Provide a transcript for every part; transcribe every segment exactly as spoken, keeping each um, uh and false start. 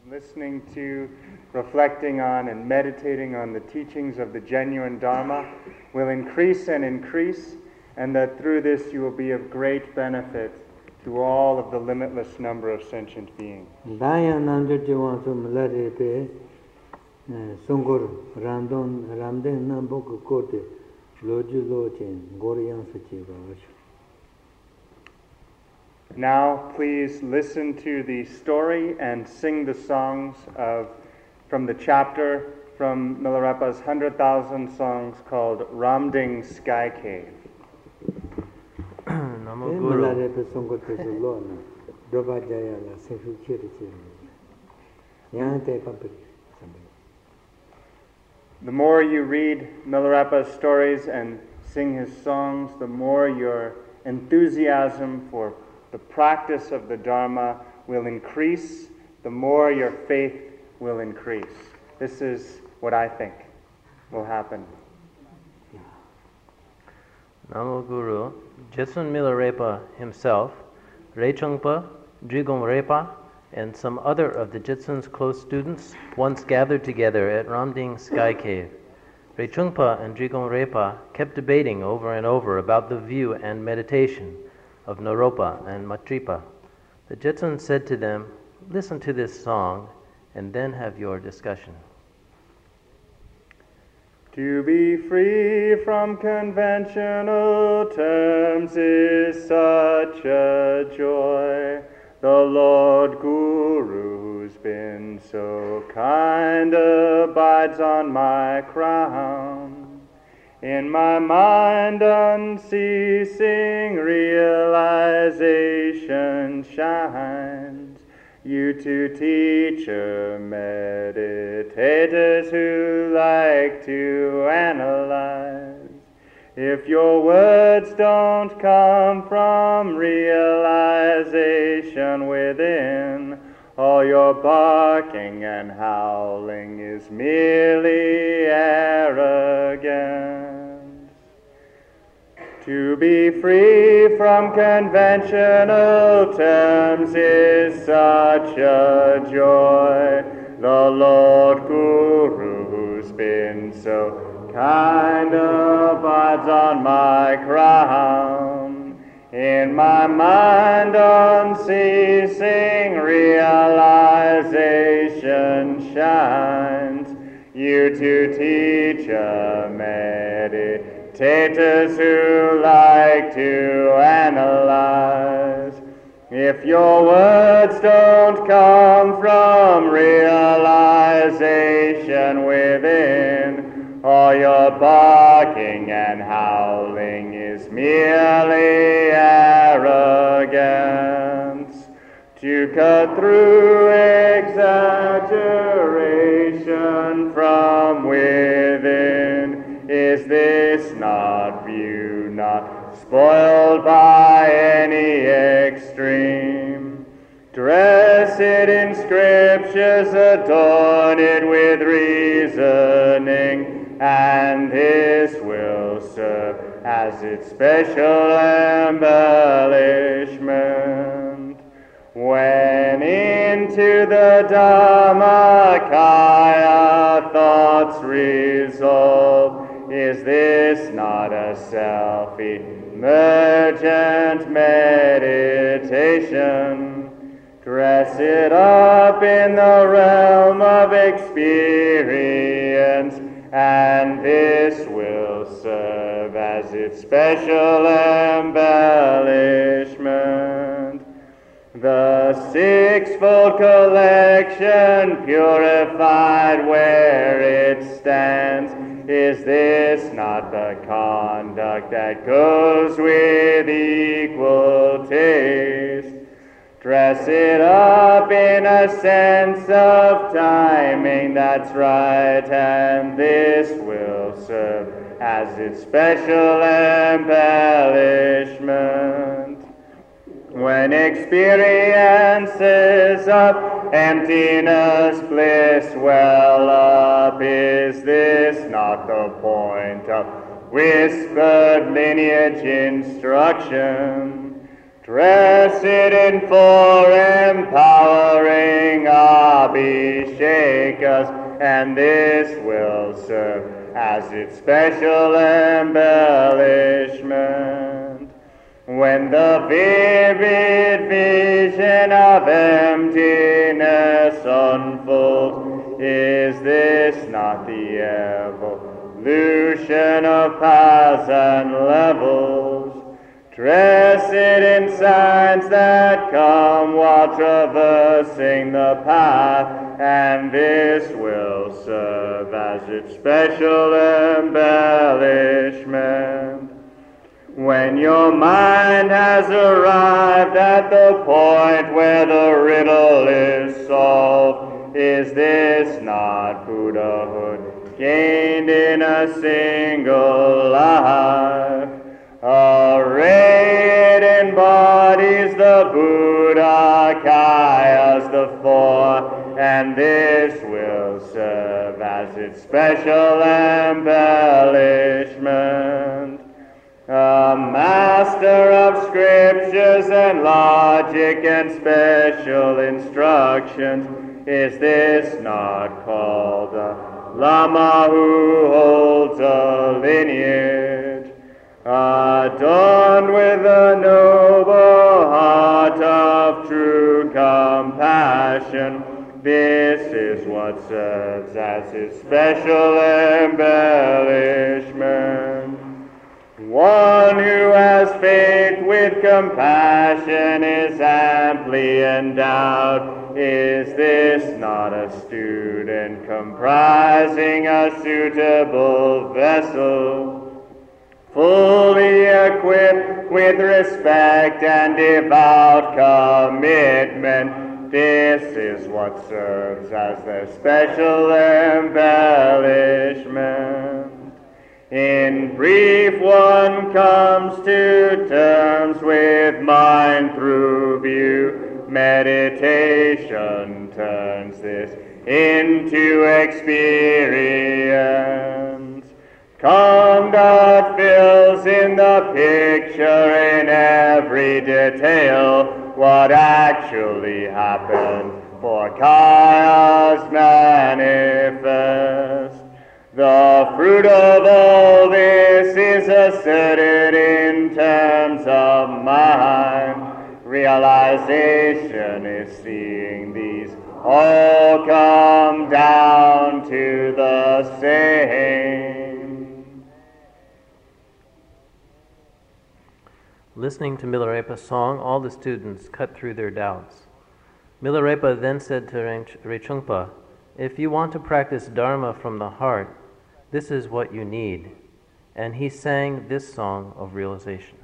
Listening to, reflecting on, and meditating on the teachings of the genuine Dharma will increase and increase, and that through this you will be of great benefit to all of the limitless number of sentient beings. Now, please listen to the story and sing the songs of from the chapter from Milarepa's Hundred Thousand Songs called Ramding Sky Cave. The more you read Milarepa's stories and sing his songs, the more your enthusiasm for the practice of the Dharma will increase, the more your faith will increase. This is what I think will happen. Namo Guru, Jetsun Milarepa himself, Rechungpa, Drigom Repa, and some other of the Jetsun's close students once gathered together at Ramding Sky Cave. Rechungpa and Drigom Repa kept debating over and over about the view and meditation of Naropa and Matripa. The Jetsun said to them, "Listen to this song and then have your discussion." To be free from conventional terms is such a joy. The Lord Guru, who's been so kind, abides on my crown. In my mind unceasing realization shines. You two teacher meditators who like to analyze. If your words don't come from realization within, all your barking and howling is merely arrogance. To be free from conventional terms is such a joy. The Lord Guru, who's been so kind, abides on my crown. In my mind unceasing realization shines. You two teacher meditators who like to analyze. If your words don't come from realization within, all your barking and howling is merely arrogance. To cut through exaggeration from within, is this not view, not spoiled by any extreme? Dress it in scriptures, adorn it with reasoning, and this will serve as its special embellishment. When into the Dhammakaya thoughts resolve, is this not a self-emergent meditation? Dress it up in the realm of experience, and this will serve as its special embellishment. The sixfold collection purified where it stands, is this not the conduct that goes with equal taste? Dress it up in a sense of timing that's right, and this will serve as its special embellishment. When experiences of emptiness bliss well up, is this not the point of whispered lineage instruction? Dress it in for empowering obedience. make us, and this will serve as its special embellishment. When the vivid vision of emptiness unfolds, is this not the evolution of paths and levels? Dress it in signs that come while traversing the path, and this will serve as its special embellishment. When your mind has arrived at the point where the riddle is solved, is this not Buddhahood gained in a single life? Array it embodies the Buddhakayas, the four, and this will serve as its special embellishment. A master of scriptures and logic and special instructions, is this not called a Lama who holds a lineage? Adorned with a noble heart of true compassion, this is what serves as his special embellishment. One who has faith with compassion is amply endowed. Is this not a student comprising a suitable vessel? Fully equipped with respect and devout commitment, this is what serves as their special embellishment. In brief, one comes to terms with mind through view. Meditation turns this into experience. Conduct fills in the picture in every detail what actually happened, for Kaya's manifest. The fruit of all this is asserted in terms of mind. Realization is seeing these all come down to the same. Listening to Milarepa's song, all the students cut through their doubts. Milarepa then said to Rechungpa, "If you want to practice Dharma from the heart, this is what you need." And he sang this song of realization.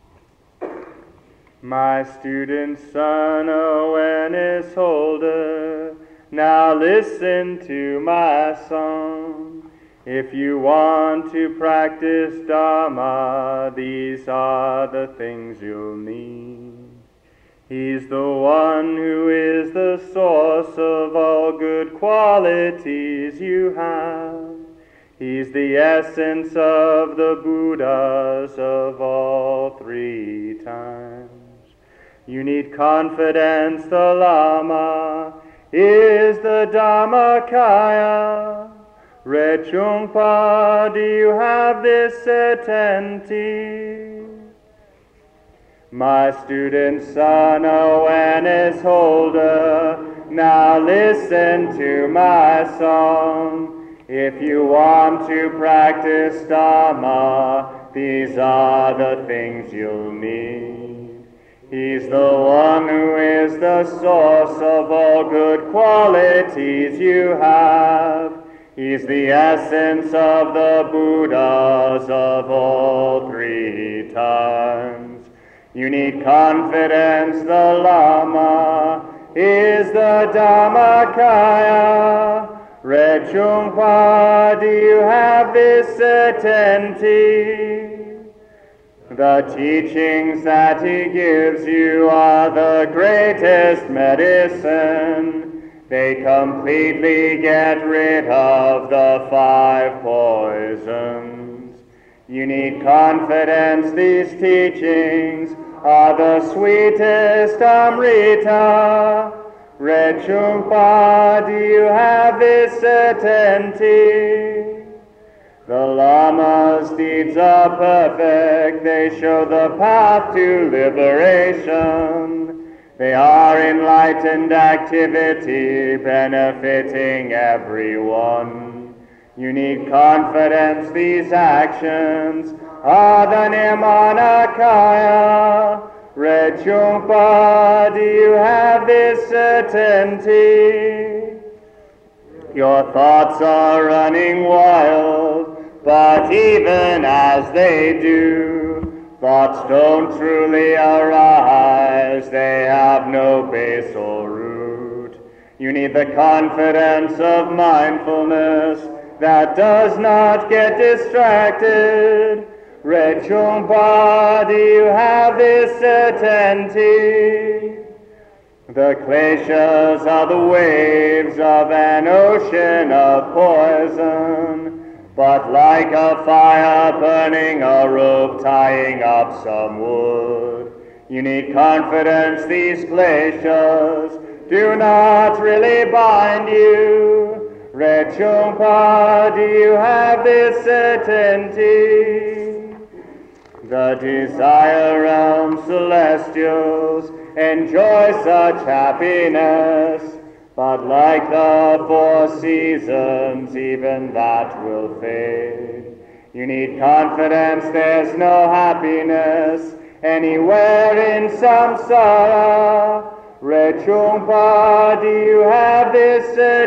My student son, awareness holder, now listen to my song. If you want to practice Dharma, these are the things you'll need. He's the one who is the source of all good qualities you have. He's the essence of the Buddhas of all three times. You need confidence the Lama is the Dharmakaya. Rechungpa, do you have this certainty? My student son, awareness holder, now listen to my song. If you want to practice Dharma, these are the things you'll need. He's the one who is the source of all good qualities you have. He's the essence of the Buddhas of all three times. You need confidence the Lama is the Dharmakaya. Rechungpa, do you have this certainty? The teachings that he gives you are the greatest medicine. They completely get rid of the five poisons. You need confidence these teachings are the sweetest Amrita. Rechungpa, do you have this certainty? The Lama's deeds are perfect, they show the path to liberation. They are enlightened activity, benefiting everyone. You need confidence, these actions are the Nirmanakaya. Rechungpa, do you have this certainty? Your thoughts are running wild, but even as they do, thoughts don't truly arise, they have no base or root. You need the confidence of mindfulness that does not get distracted. Rechungpa, do you have this certainty? The glaciers are the waves of an ocean of poison, but like a fire burning a rope tying up some wood. You need confidence, these glaciers do not really bind you. Rechungpa, do you have this certainty? The desire realm celestials enjoy such happiness, but like the four seasons, even that will fade. You need confidence, there's no happiness anywhere in samsara. Rechungpa, do you have this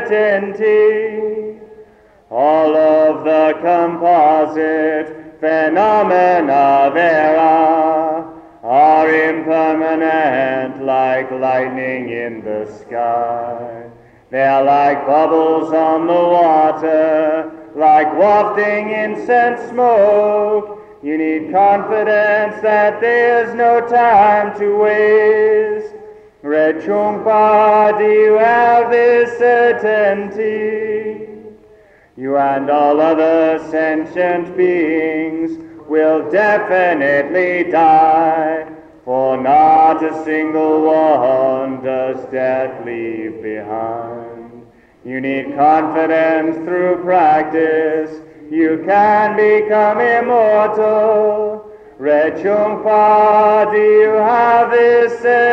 certainty? All of the composite phenomena there are, are impermanent like lightning in the sky. They are like bubbles on the water, like wafting incense smoke. You need confidence that there's no time to waste. Rechungpa, do you have this certainty? You and all other sentient beings will definitely die, for not a single one does death leave behind. You need confidence through practice, you can become immortal. Rechungpa, do you have this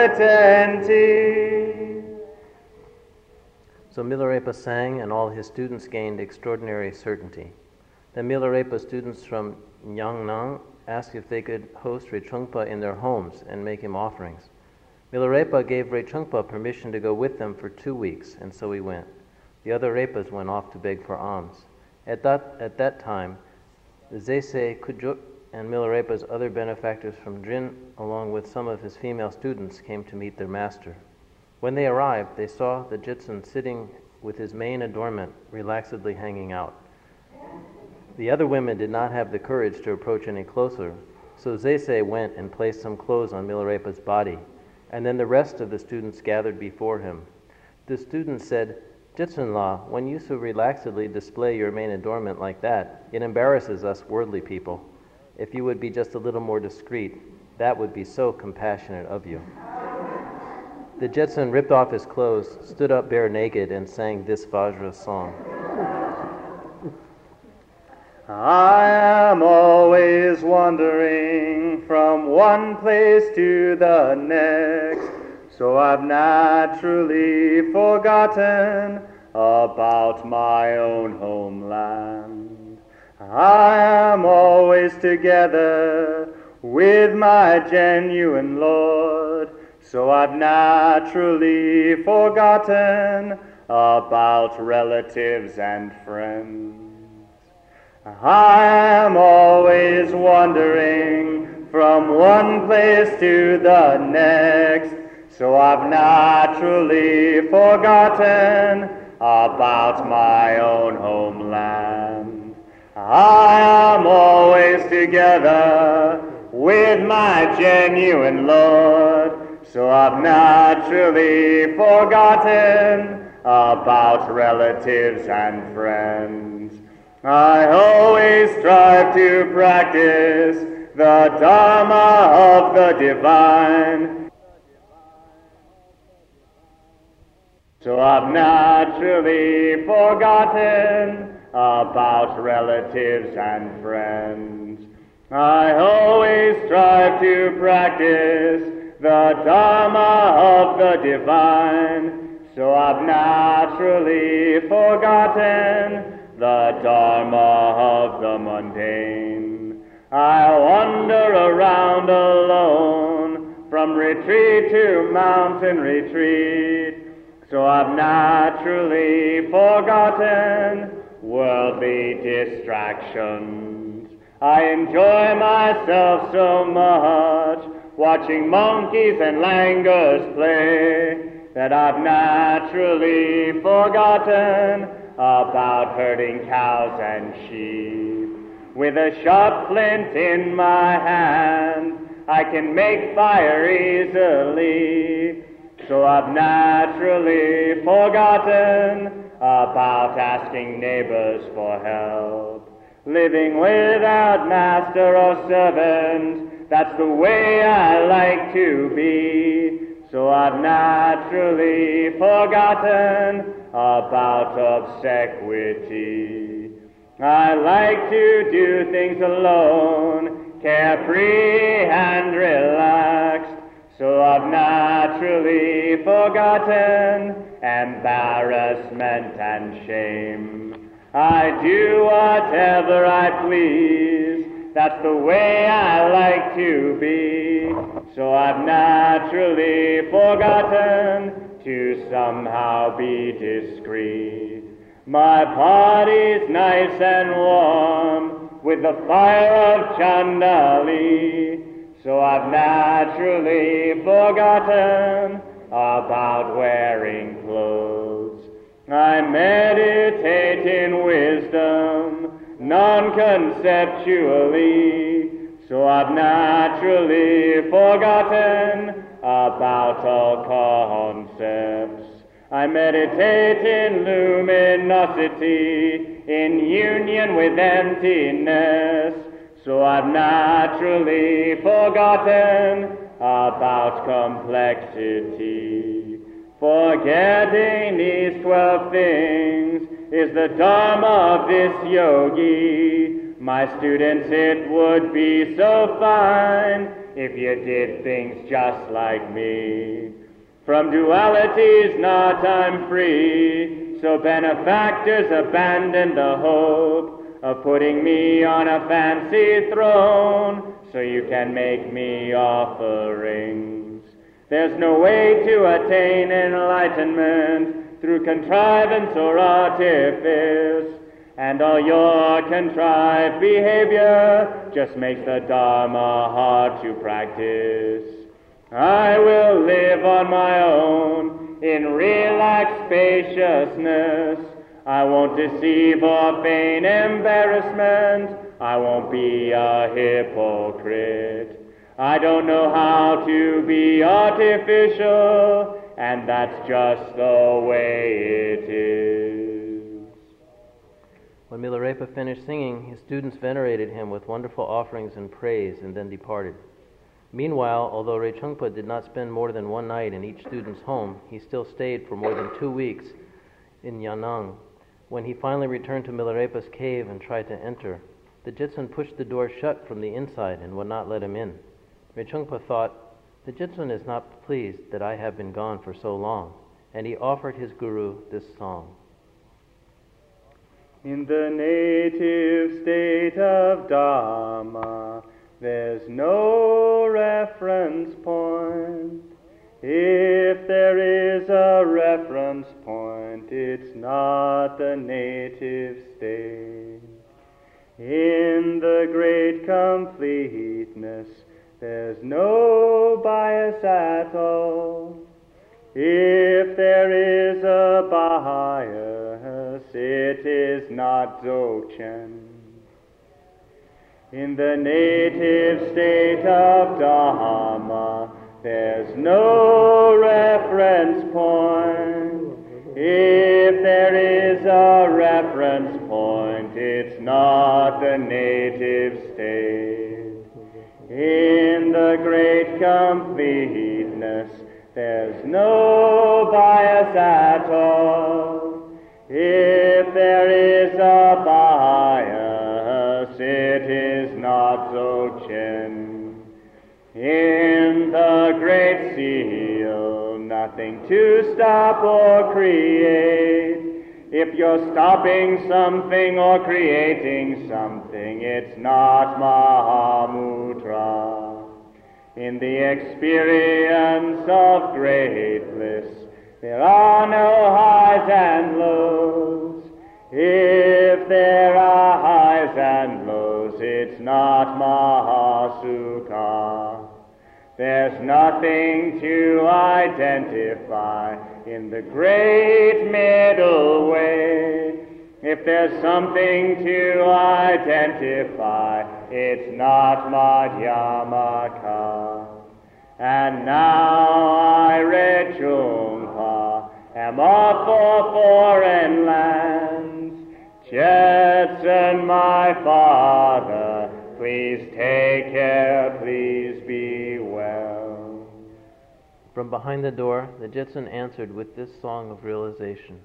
certainty? So Milarepa sang, and all his students gained extraordinary certainty. Then Milarepa students from Nyangnang asked if they could host Rechungpa in their homes and make him offerings. Milarepa gave Rechungpa permission to go with them for two weeks, and so he went. The other Repas went off to beg for alms. At that, at that time, Zese Kujuk and Milarepa's other benefactors from Drin, along with some of his female students, came to meet their master. When they arrived, they saw the Jitsun sitting with his main adornment relaxedly hanging out. The other women did not have the courage to approach any closer, so Zese went and placed some clothes on Milarepa's body, and then the rest of the students gathered before him. The students said, "Jitsun-la, when you so relaxedly display your main adornment like that, it embarrasses us worldly people. If you would be just a little more discreet, that would be so compassionate of you." The Jetsun ripped off his clothes, stood up bare naked, and sang this Vajra song. I am always wandering from one place to the next, so I've naturally forgotten about my own homeland. I am always together with my genuine Lord, so I've naturally forgotten about relatives and friends. I am always wandering from one place to the next, so I've naturally forgotten about my own homeland. I am always together with my genuine Lord, so I've naturally forgotten about relatives and friends. I always strive to practice the Dharma of the divine. So I've naturally forgotten about relatives and friends. I always strive to practice the Dharma of the divine. So I've naturally forgotten the Dharma of the mundane. I wander around alone from retreat to mountain retreat. So I've naturally forgotten worldly distractions. I enjoy myself so much watching monkeys and langurs play that I've naturally forgotten about herding cows and sheep. With a sharp flint in my hand, I can make fire easily. So I've naturally forgotten about asking neighbors for help. Living without master or servant, that's the way I like to be. So I've naturally forgotten about obsequity. I like to do things alone, carefree and relaxed. So I've naturally forgotten embarrassment and shame. I do whatever I please, that's the way I like to be. So I've naturally forgotten to somehow be discreet. My body's nice and warm with the fire of Chandali. So I've naturally forgotten about wearing clothes. I meditate in wisdom, non-conceptually. So I've naturally forgotten about all concepts. I meditate in luminosity, in union with emptiness. So I've naturally forgotten about complexity. Forgetting these twelve things is the Dharma of this yogi. My students, it would be so fine if you did things just like me. From dualities not I'm free, so benefactors abandon the hope of putting me on a fancy throne, so you can make me offerings. There's no way to attain enlightenment through contrivance or artifice, and all your contrived behavior just makes the Dharma hard to practice. I will live on my own in relaxed spaciousness. I won't deceive or feign embarrassment. I won't be a hypocrite. I don't know how to be artificial, and that's just the way it is. When Milarepa finished singing, his students venerated him with wonderful offerings and praise and then departed. Meanwhile, although Rechungpa did not spend more than one night in each student's home, he still stayed for more than two weeks in Yanang. When he finally returned to Milarepa's cave and tried to enter, the Jitsun pushed the door shut from the inside and would not let him in. Rechungpa thought, "The Jitsun is not pleased that I have been gone for so long," and he offered his guru this song. In the native state of Dharma, there's no reference point. If there is a reference point, it's not the native state. In the great completeness, there's no bias at all. If there is a bias, it is not Dzogchen. In the native state of Dharma, there's no reference point. If there is a reference point, it's not the native state. In the great completeness, there's no bias at all. seal, nothing to stop or create. If you're stopping something or creating something, it's not Mahamudra. In the experience of great bliss, there are no highs and lows. If there are highs and lows, it's not Mahasukha. There's nothing to identify in the great middle way. If there's something to identify, it's not Madhyamaka. And now I, Rechungpa, am off for foreign lands. Jetson, my father, please take care, please be well. From behind the door, the Jetson answered with this song of realization.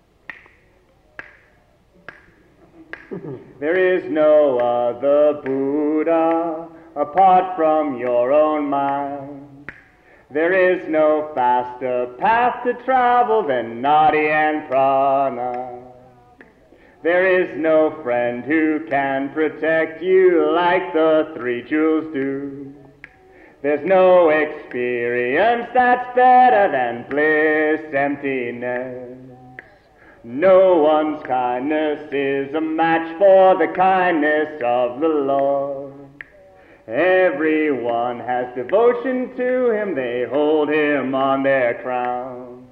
There is no other Buddha apart from your own mind. There is no faster path to travel than Nadi and Prana. There is no friend who can protect you like the three jewels do. There's no experience that's better than bliss emptiness. No one's kindness is a match for the kindness of the Lord. Everyone has devotion to him, they hold him on their crown.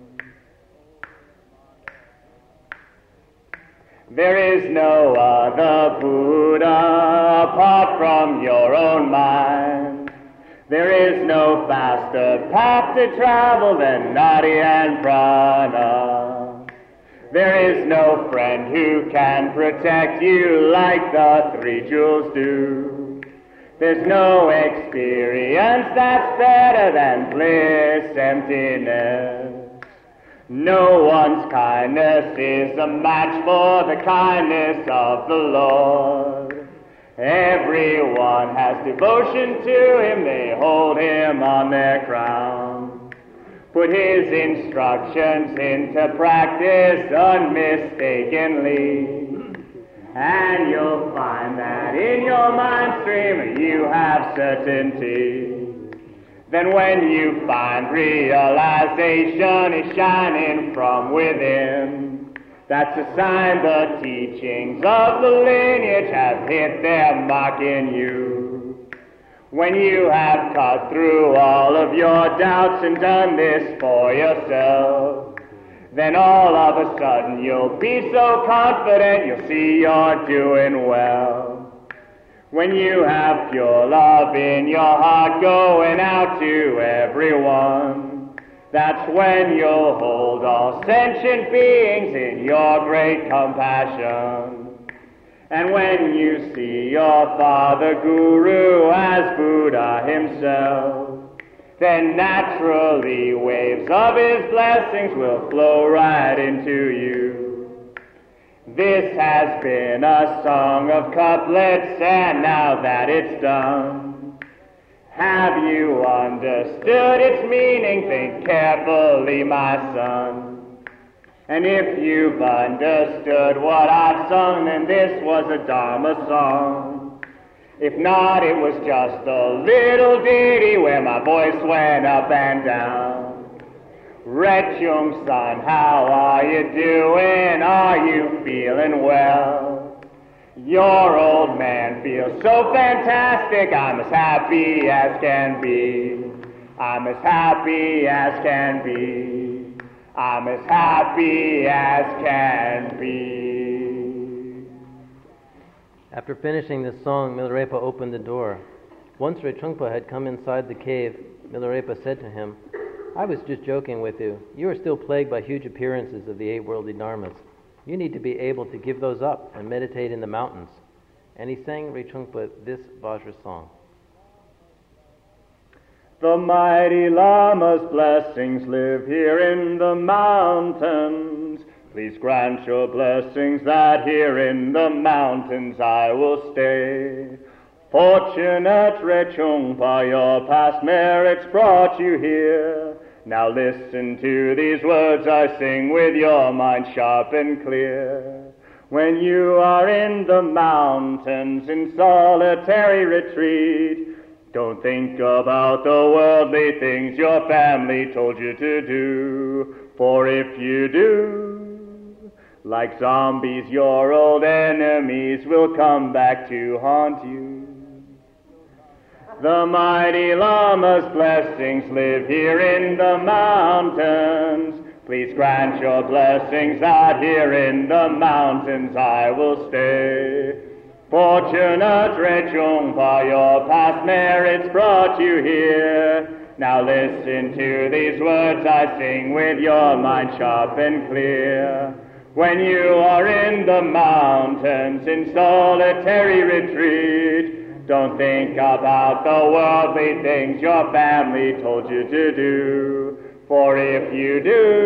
There is no other Buddha apart from your own mind. There is no faster path to travel than Nadi and Prana. There is no friend who can protect you like the three jewels do. There's no experience that's better than bliss emptiness. No one's kindness is a match for the kindness of the Lord. Everyone has devotion to him, they hold him on their crown. Put his instructions into practice unmistakenly, and you'll find that in your mind stream you have certainty. Then when you find realization is shining from within, that's a sign the teachings of the lineage have hit their mark in you. When you have cut through all of your doubts and done this for yourself, then all of a sudden you'll be so confident you'll see you're doing well. When you have pure love in your heart going out to everyone, that's when you'll hold all sentient beings in your great compassion. And when you see your Father Guru as Buddha himself, then naturally waves of his blessings will flow right into you. This has been a song of couplets, and now that it's done, have you understood its meaning? Think carefully, my son. And if you've understood what I've sung, then this was a Dharma song. If not, it was just a little ditty where my voice went up and down. Rechung son, how are you doing? Are you feeling well? Your old man feels so fantastic. I'm as happy as can be. I'm as happy as can be. I'm as happy as can be. After finishing this song, Milarepa opened the door. Once Rechungpa had come inside the cave, Milarepa said to him, I was just joking with you. You are still plagued by huge appearances of the eight worldly dharmas. You need to be able to give those up and meditate in the mountains. And he sang Rechungpa this Vajra song. The mighty Lama's blessings live here in the mountains. Please grant your blessings that here in the mountains I will stay. Fortunate Rechungpa, your past merits brought you here. Now listen to these words I sing with your mind sharp and clear. When you are in the mountains in solitary retreat, don't think about the worldly things your family told you to do. For if you do, like zombies, your old enemies will come back to haunt you. The mighty Lama's blessings live here in the mountains. Please grant your blessings that here in the mountains I will stay. Fortunate Rechungpa, your past merits brought you here. Now listen to these words I sing with your mind sharp and clear. When you are in the mountains in solitary retreat, don't think about the worldly things your family told you to do. For if you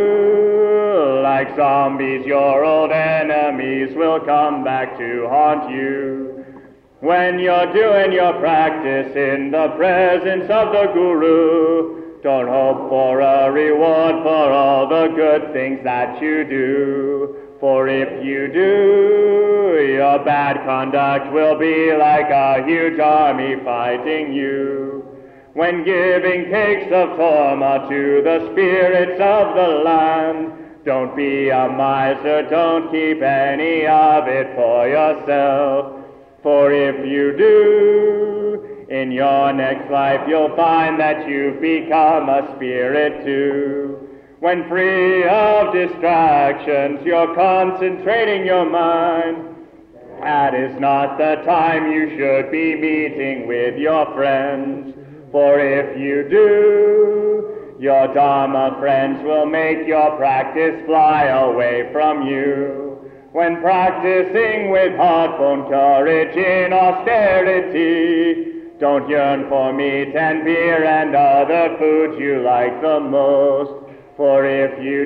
do, like zombies, your old enemies will come back to haunt you. When you're doing your practice in the presence of the Guru, don't hope for a reward for all the good things that you do. For if you do, your bad conduct will be like a huge army fighting you. When giving cakes of torma to the spirits of the land, don't be a miser, don't keep any of it for yourself. For if you do, in your next life you'll find that you've become a spirit too. When free of distractions, you're concentrating your mind. That is not the time you should be meeting with your friends. For if you do, your Dharma friends will make your practice fly away from you. When practicing with heartfelt courage in austerity, don't yearn for meat and beer and other foods you like the most. For if you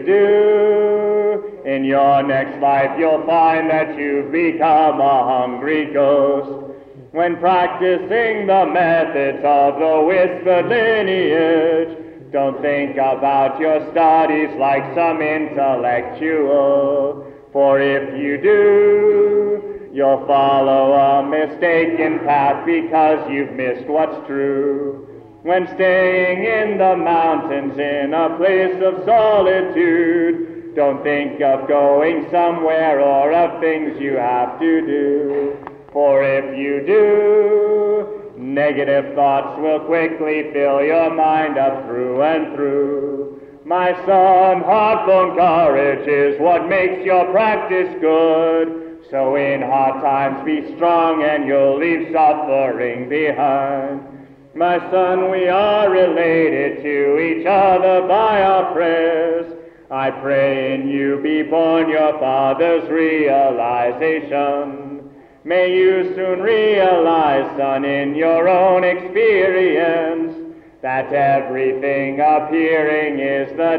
do, in your next life you'll find that you've become a hungry ghost. When practicing the methods of the whispered lineage, don't think about your studies like some intellectual. For if you do, you'll follow a mistaken path because you've missed what's true. When staying in the mountains in a place of solitude, don't think of going somewhere or of things you have to do. For if you do, negative thoughts will quickly fill your mind up through and through. My son, heartfelt courage is what makes your practice good. So in hard times be strong and you'll leave suffering behind. My son, we are related to each other by our prayers. I pray in you be born your Father's realization. May you soon realize, son, in your own experience, that everything appearing is the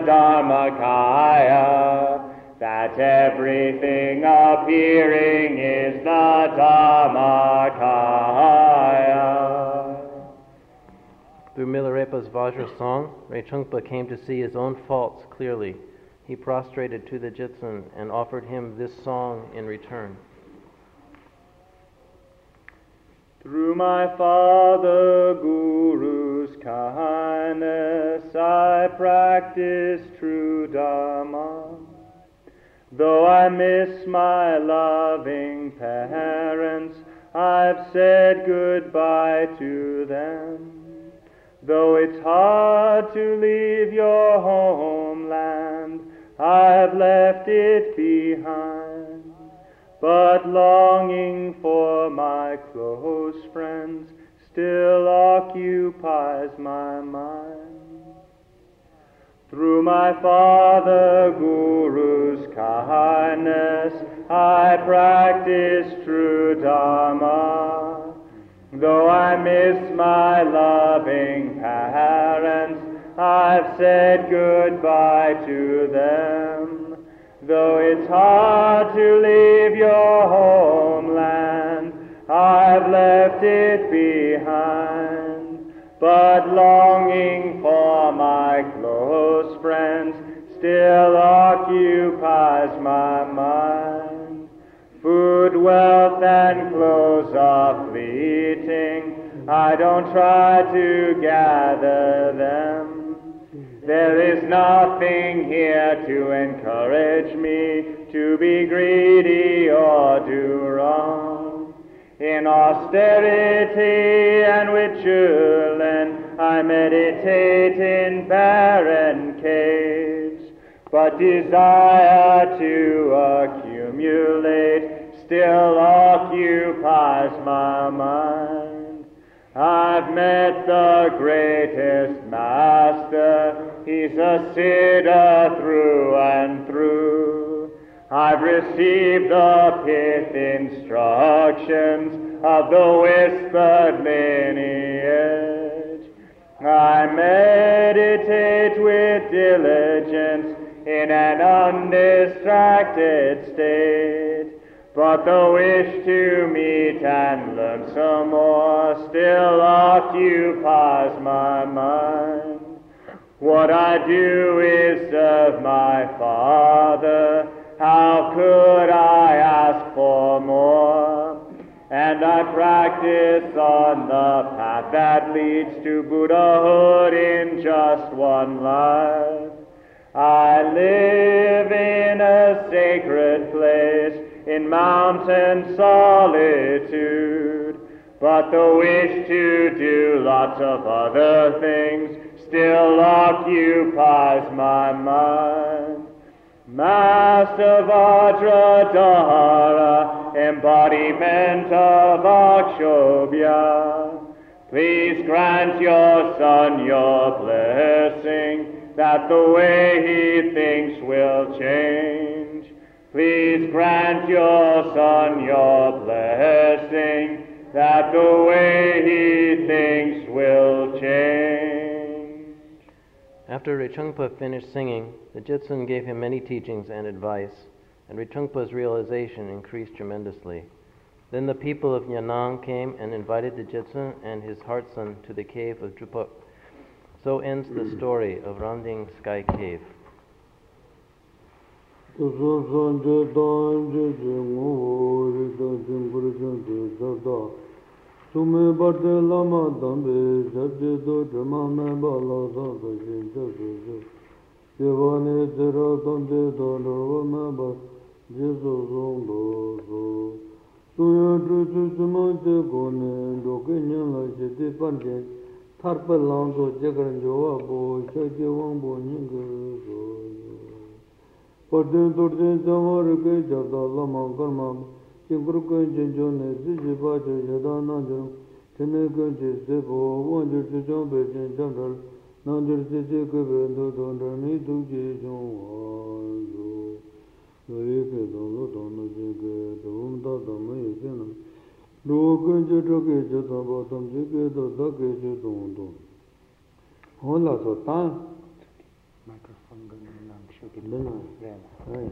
Dharmakaya. That everything appearing is the Dharmakaya. Through Milarepa's Vajra song, Rechungpa came to see his own faults clearly. He prostrated to the Jitsun and offered him this song in return. Through my Father Guru's kindness, I practice true Dharma. Though I miss my loving parents, I've said goodbye to them. Though it's hard to leave your homeland, I've left it behind. But longing for my close friends still occupies my mind. Through my Father Guru's kindness, I practice true Dharma. Though I miss my loving parents, I've said goodbye to them. Though it's hard to leave your homeland, I've left it behind. occupies my mind. Food, wealth, and clothes are fleeting. I don't try to gather them. There is nothing here to encourage me to be greedy or do wrong. In austerity and with children, I meditate in barren caves, but desire to accumulate still occupies my mind. I've met the greatest master, he's a sinner through and through. I've received the pith instructions of the whispered lineage. I meditate with diligence in an undistracted state, but the wish to meet and learn some more still occupies my mind. What I do is serve my Father. How could I ask for more? And I practice on the path that leads to Buddhahood in just one life. I live in a sacred place in mountain solitude, but the wish to do lots of other things still occupies my mind. Master Vajradhara, embodiment of Akshobhya, please grant your son your blessing, that the way he thinks will change. Please grant your son your blessing, that the way he thinks will change. After Rinpoche finished singing, the Jitsun gave him many teachings and advice, and Rinpoche's realization increased tremendously. Then the people of Yanang came and invited the Jitsun and his heart son to the cave of Drupok. So ends the story of Ramding Sky Cave. Sume barte lama dambe sabje do drama me bala sa sa shin cha su su Devane tera dambe do nirva me ba jesu song do su Suya tru tru suma che kone do ke nyan la she te pan che thar pa lang so che karan jo wa bo she che wang bo nying ke so Pate torte samar ke jabda lama karma Chingkuru kunje jone ziji bache yada nanjur Tene kunje sebo wanjur chijong bechen chandral Nanjur sisi kebe ndodondar ni tukje chong wanjo Yoye ke donlo dono jenge doum dada maye kena Ruo kunje toke chata batam jike do dake che dondo Hola so tan Microphone going on, should Lena Right.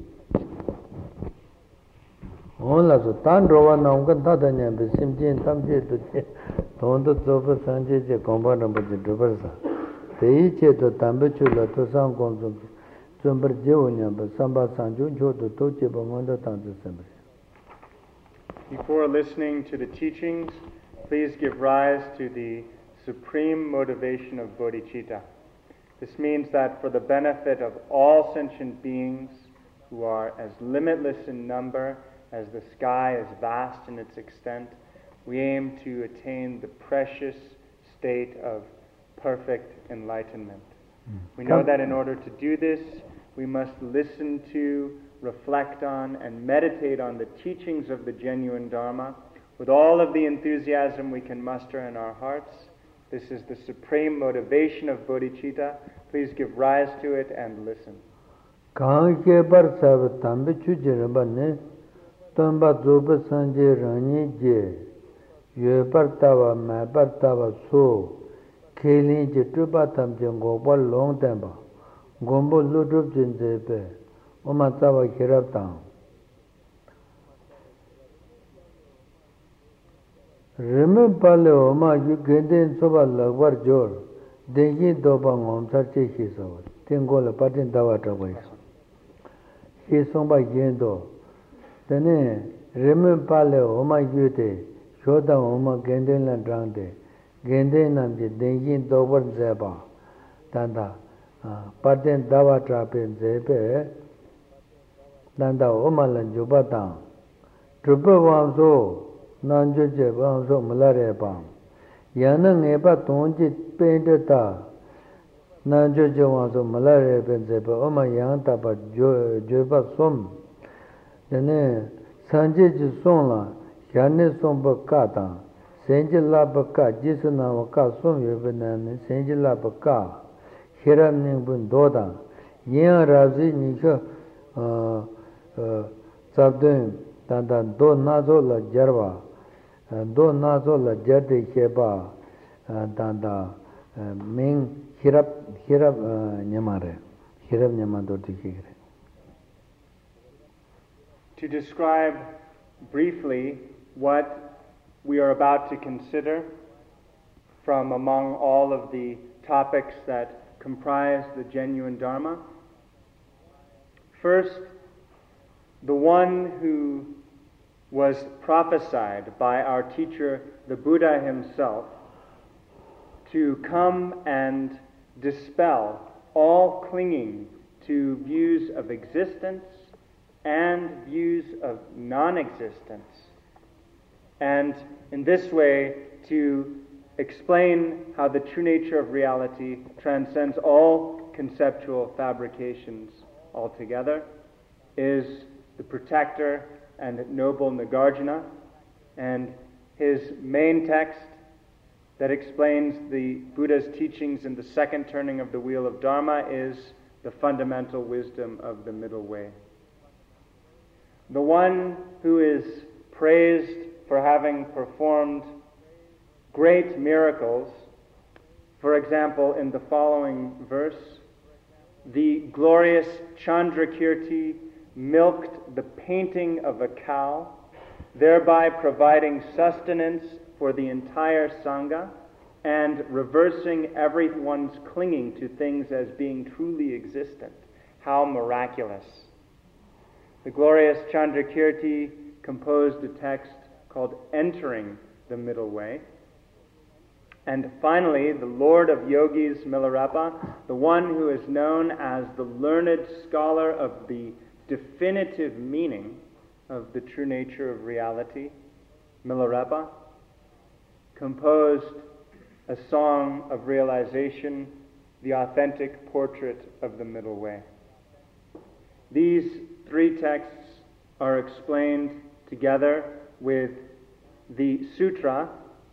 Hola so tan rowa naungan tata nyambe simjin tamje to che tondo zoba sanje je gomba namba je dubarsa teyi che to tambe chula to sang gomzum zumbar je nyambe samba sanjun cho to to che bangonda tanzu sembre. Before listening to the teachings, please give rise to the supreme motivation of bodhicitta. This means that for the benefit of all sentient beings who are as limitless in number as the sky is vast in its extent, we aim to attain the precious state of perfect enlightenment. Mm. We know that in order to do this, we must listen to, reflect on, and meditate on the teachings of the genuine Dharma with all of the enthusiasm we can muster in our hearts. This is the supreme motivation of bodhicitta. Please give rise to it and listen. Tamba zoba sanje rani je, yue partawa ma partawa so, kelin je trupa tam je ngokwa long tamba, gombo ludrup jen zepe, oma tawa kirap tang. Rime pale oma yu genden soba lagbar jor, dengi doba ngom sarche shisawa, tengo la patin tawa tawa isa. she somba yendo. Then remember pale oma yute, shoda oma gendela drande, gendena de dengin dober zeba, tanda, paten dawa trapen zebe, tanda oma lan jubata, trupa wamso, nanjuje wamso malare bam, yana neba tonji pendeta, nanjuje wamso malare ben zebe, oma yanta pa juba som, then Sanjay Sonla, Shane Somba Kata, Sanjila Baka, Jisana Waka Som Yubanan, Sanjila Baka, Hiram Nimbun Doda, Yen Razi Nisha Sabdun, Tanda Do Nazola Jarva, Do Nazola Jade Sheba, Tanda Ming Hirap Hirap Nyamare, Hirap Nyamado Tikire. To describe briefly what we are about to consider from among all of the topics that comprise the genuine Dharma. First, the one who was prophesied by our teacher, the Buddha himself, to come and dispel all clinging to views of existence and views of non-existence, and in this way to explain how the true nature of reality transcends all conceptual fabrications altogether, is the protector and noble Nagarjuna, and his main text that explains the Buddha's teachings in the second turning of the wheel of Dharma is the fundamental wisdom of the middle way. The one who is praised for having performed great miracles, for example, in the following verse, the glorious Chandrakirti milked the painting of a cow, thereby providing sustenance for the entire Sangha and reversing everyone's clinging to things as being truly existent. How miraculous. The glorious Chandrakirti composed a text called Entering the Middle Way. And finally, the Lord of Yogis, Milarepa, the one who is known as the learned scholar of the definitive meaning of the true nature of reality, Milarepa, composed a song of realization, the authentic portrait of the middle way. These three texts are explained together with the sutra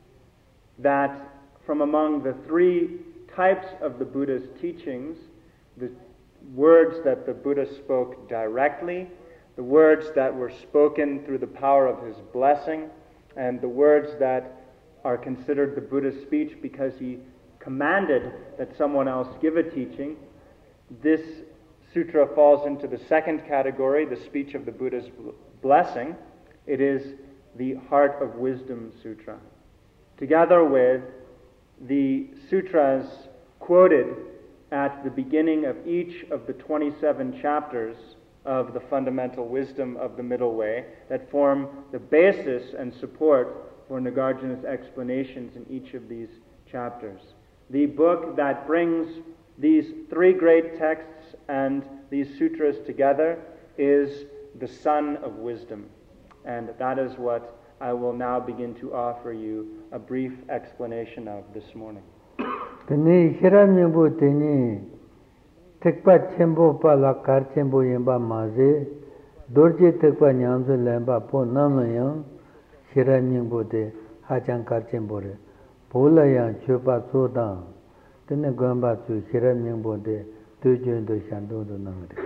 that from among the three types of the Buddha's teachings, the words that the Buddha spoke directly, the words that were spoken through the power of his blessing, and the words that are considered the Buddha's speech because he commanded that someone else give a teaching, this sutra falls into the second category, the speech of the Buddha's blessing. It is the Heart of Wisdom Sutra. Together with the sutras quoted at the beginning of each of the twenty-seven chapters of the fundamental wisdom of the middle way that form the basis and support for Nagarjuna's explanations in each of these chapters. The book that brings these three great texts and these sutras together is the Sun of Wisdom. And that is what I will now begin to offer you a brief explanation of this morning. Tani hiramyambu tani tekpa chenpo pala kar chenpo yemba maze dorje tekpa nyamso lemba po namlayang hiramyambu te hachang kar chenpo re pola yang chopa sodang tani gwamba su hiramyambu te tujun do shantung do namre.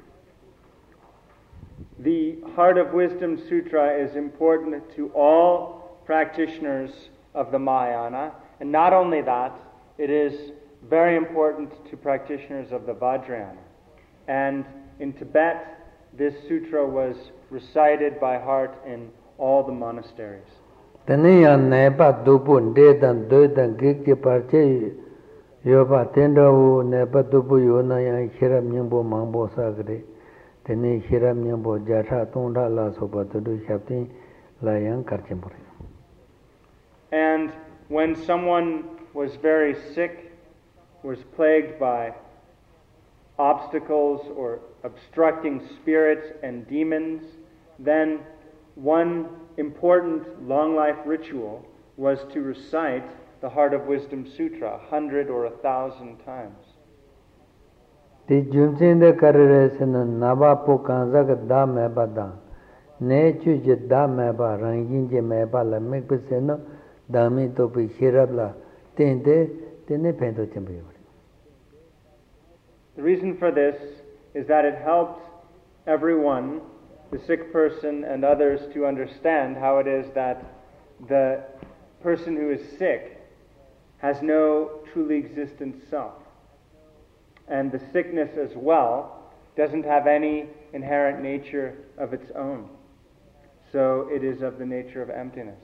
The Heart of Wisdom Sutra is important to all practitioners of the Mahayana, and not only that, it is very important to practitioners of the Vajrayana. And in Tibet, this sutra was recited by heart in all the monasteries. Taniya nepa dupu dedan doidan gikki parche yoba tendawu nepa dupu yona yang hiram nyingbo mangbo sagre tene hiram nyambo jatha tonda la soba tudu hyaptin la yang karchimbore. And when someone was very sick, was plagued by obstacles or obstructing spirits and demons, then one important long life ritual was to recite the Heart of Wisdom Sutra a hundred or a thousand times. The Jumsinde Karresana Nava Pokanzak da Mebada, Ne Chuj da Meba, Ranginje Meba, La Mekpesena, Dami Topi Hirabla, Tende, Tene Pento Champion. The reason for this is that it helped everyone, the sick person and others, to understand how it is that the person who is sick has no truly existent self. And the sickness as well doesn't have any inherent nature of its own. So it is of the nature of emptiness.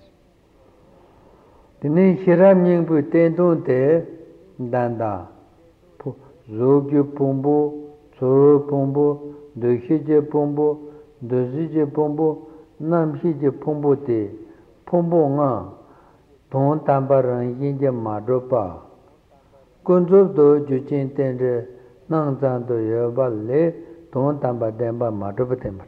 Tene Hiram Yingpu Tendon Te Danda Zogyu Pombo, Zoro Pombo, Dohije Pombo, Dozije Pombo, Namhije Pombo Te, Pombo Nga, Don Tambaran Yinja Madropa, Gonzo Do Juchin Tendre, Nangzan Do Yoba Le, Don Tamba Demba Madropa Temper.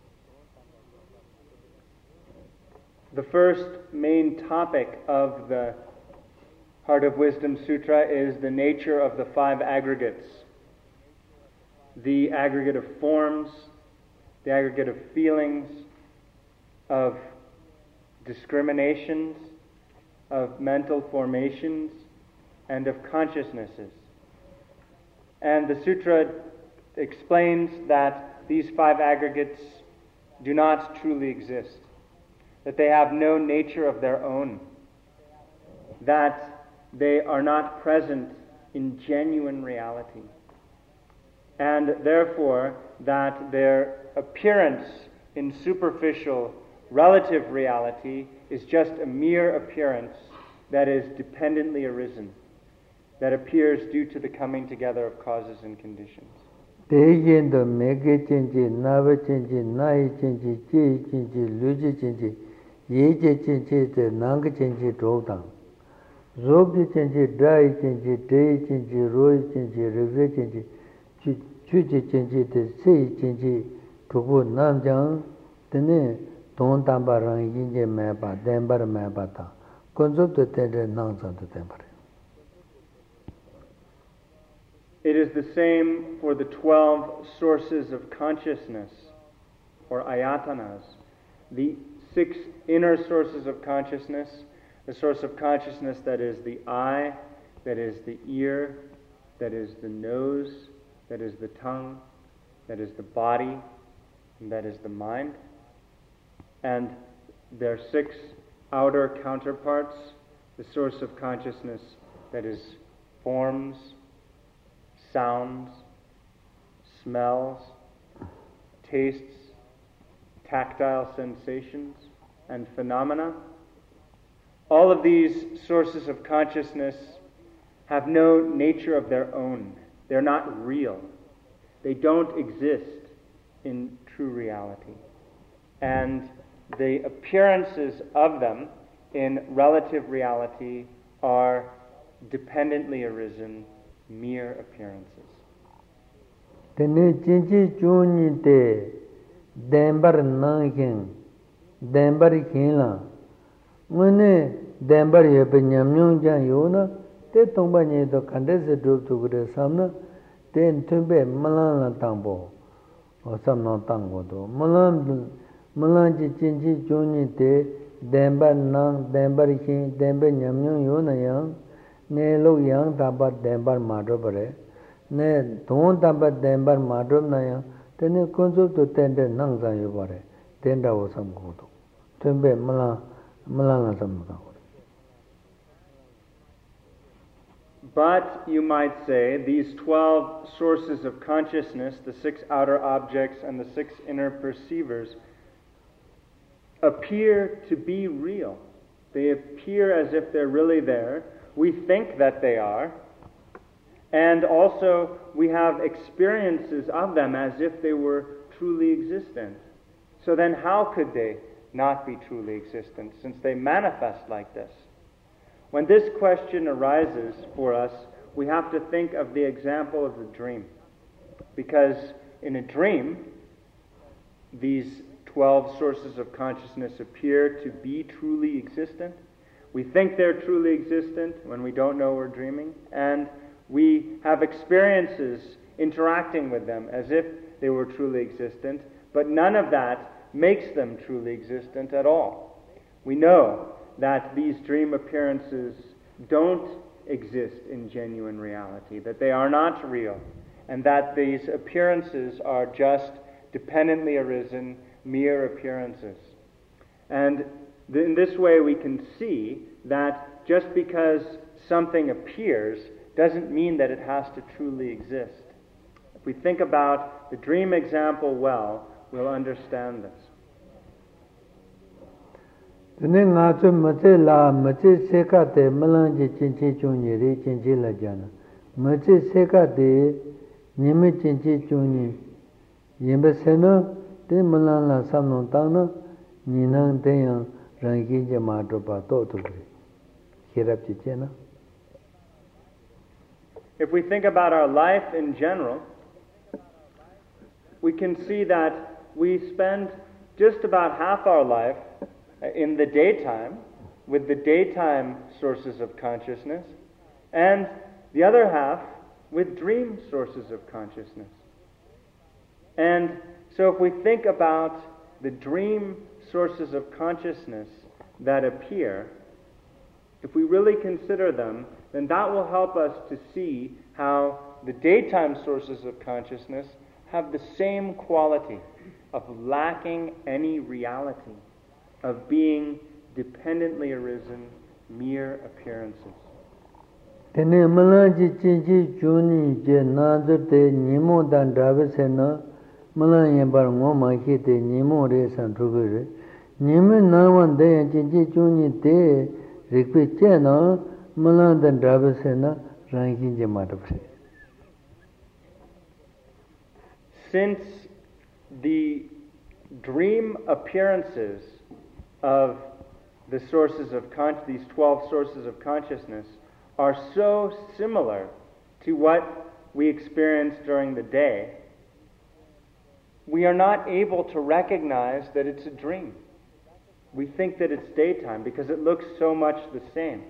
The first main topic of the Heart of Wisdom Sutra is the nature of the five aggregates. The aggregate of forms, the aggregate of feelings, of discriminations, of mental formations, and of consciousnesses. And the sutra explains that these five aggregates do not truly exist, that they have no nature of their own, that they are not present in genuine reality, and therefore that their appearance in superficial relative reality is just a mere appearance that is dependently arisen, that appears due to the coming together of causes and conditions. Teyendo mege chenji, nava chenji, nai chenji, chi chenji, luji chenji, yeje chenji, te nanga chenji, drovdang. Zobdi chenji, dai chenji, dei chenji, roi chenji, rigre chenji, chuji chenji, te sei chenji, tubu namjang, tene don tamba rang yinje meba, dembar meba ta, konzob te tendre nangzang te tembar. It is the same for the twelve sources of consciousness, or ayatanas, the six inner sources of consciousness, the source of consciousness that is the eye, that is the ear, that is the nose, that is the tongue, that is the body, and that is the mind. And their six outer counterparts, the source of consciousness that is forms, sounds, smells, tastes, tactile sensations, and phenomena. All of these sources of consciousness have no nature of their own. They're not real. They don't exist in true reality. And the appearances of them in relative reality are dependently arisen mere appearances. Tene chinchi chuni te dembar nanghin, dembar khinla, mune dembar yepe nyamnyong jan yona, te tongba nye to kante se drup tukure samna, ten tumbe malan la tangbo, o samna tangbo to. Malan, malan chi chinchi chuni te dembar nang, dembar khin, dembar nyamnyong yona yang, ne lo yang tabat dembar madro bare, ne don tabat dembar madro na yang, tene konso to tende nang zang yu bare, tenda wo sam kodo. Tumbe malan, malan la sam kodo. But, you might say, these twelve sources of consciousness, the six outer objects and the six inner perceivers, appear to be real. They appear as if they're really there. We think that they are. And also, we have experiences of them as if they were truly existent. So then how could they not be truly existent, since they manifest like this? When this question arises for us, we have to think of the example of the dream. Because in a dream, these twelve sources of consciousness appear to be truly existent. We think they're truly existent when we don't know we're dreaming, and we have experiences interacting with them as if they were truly existent, but none of that makes them truly existent at all. We know that these dream appearances don't exist in genuine reality, that they are not real, and that these appearances are just dependently arisen, mere appearances. And th- in this way we can see that just because something appears doesn't mean that it has to truly exist. If we think about the dream example well, we'll understand this. Tene ngacho mache la mache seka te malanji chinchi chunyi ri chinchi la jana. Mache seka te nime chinchi chunyi yembe sena te malan la samnon tangna ninang tenyang rangi je madropa to tukri. Hirap chichena. If we think about our life in general, we can see that we spend just about half our life in the daytime with the daytime sources of consciousness, and the other half with dream sources of consciousness. And so if we think about the dream sources of consciousness that appear, if we really consider them, then that will help us to see how the daytime sources of consciousness have the same quality of lacking any reality, of being dependently arisen, mere appearances. Tene malanji chinchi chuni je nazar te nimo dan drabe se na malan yembar ngoma ki te nimo re san trugure. Nime nawan de chinchi chuni te rikpe che na malan dan drabe se na rangi je matapse. Since the dream appearances of the sources of con- these twelve sources of consciousness are so similar to what we experience during the day, we are not able to recognize that it's a dream. We think that it's daytime because it looks so much the same.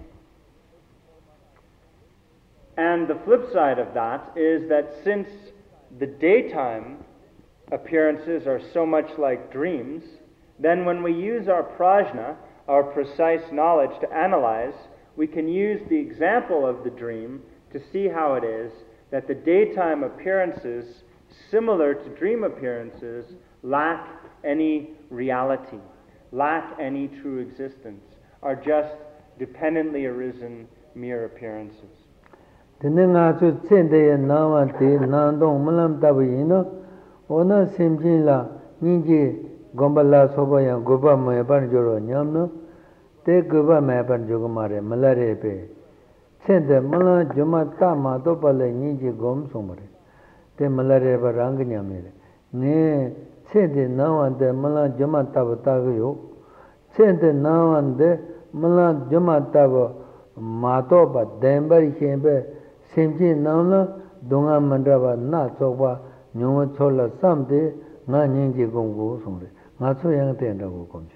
And the flip side of that is that since the daytime appearances are so much like dreams, then when we use our prajna, our precise knowledge, to analyze, we can use the example of the dream to see how it is that the daytime appearances, similar to dream appearances, lack any reality, lack any true existence, are just dependently arisen mere appearances. Tene ngacho tsende nawa te nandong malam tabu yino ona simjin la ninji gombala soba yang goba mayapan joro nyamno te goba mayapan jogo mare malare pe tsende mala joma ta ma to pale ninji gom somare te malare ba rang nyamere ne tsende nawa de mala joma tabu tagayo tsende nawa de mala joma tabu ma to ba dembar hembe simji nauna donga mandraba na chokwa nyongwa chola samde nga nyingji gonggo songre nga cho yang tenda go komchi.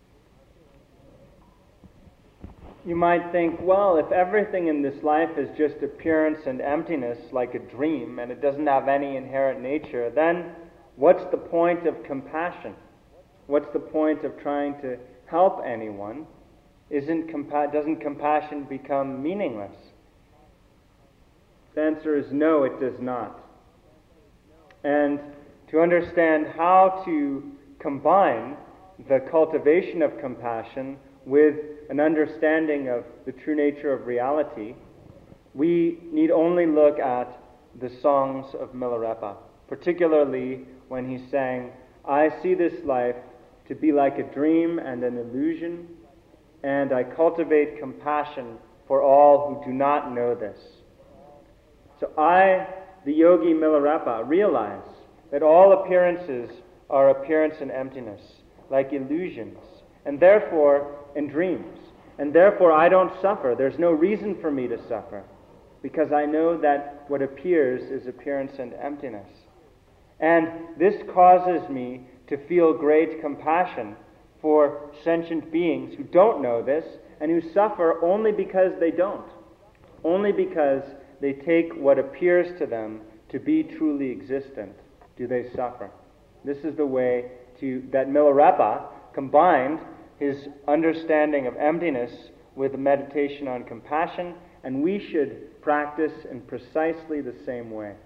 You might think, well, if everything in this life is just appearance and emptiness like a dream and it doesn't have any inherent nature, then what's the point of compassion? What's the point of trying to help anyone? Isn't compa- doesn't compassion become meaningless? The answer is no, it does not. And to understand how to combine the cultivation of compassion with an understanding of the true nature of reality, we need only look at the songs of Milarepa, particularly when he sang, "I see this life to be like a dream and an illusion, and I cultivate compassion for all who do not know this." So I, the yogi Milarepa, realize that all appearances are appearance and emptiness, like illusions, and therefore in dreams. And therefore I don't suffer. There's no reason for me to suffer, because I know that what appears is appearance and emptiness. And this causes me to feel great compassion for sentient beings who don't know this and who suffer only because they don't. Only because they take what appears to them to be truly existent do they suffer. This is the way to that Milarepa combined his understanding of emptiness with a meditation on compassion, and we should practice in precisely the same way.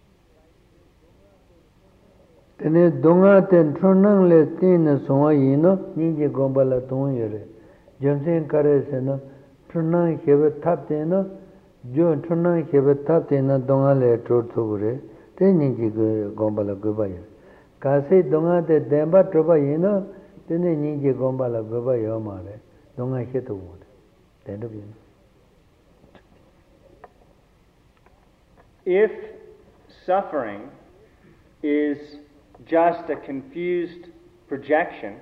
Tene donga ten tronang le tin so yino ninje gombala ton yere jomsen kare seno tronang hebe tapte no jo tronang hebe tapte na donga le tro thogure te ninje gombala goba yere kase donga te demba troba yino tene ninje gombala goba yo mare donga heto wode tendo bi. If suffering is just a confused projection,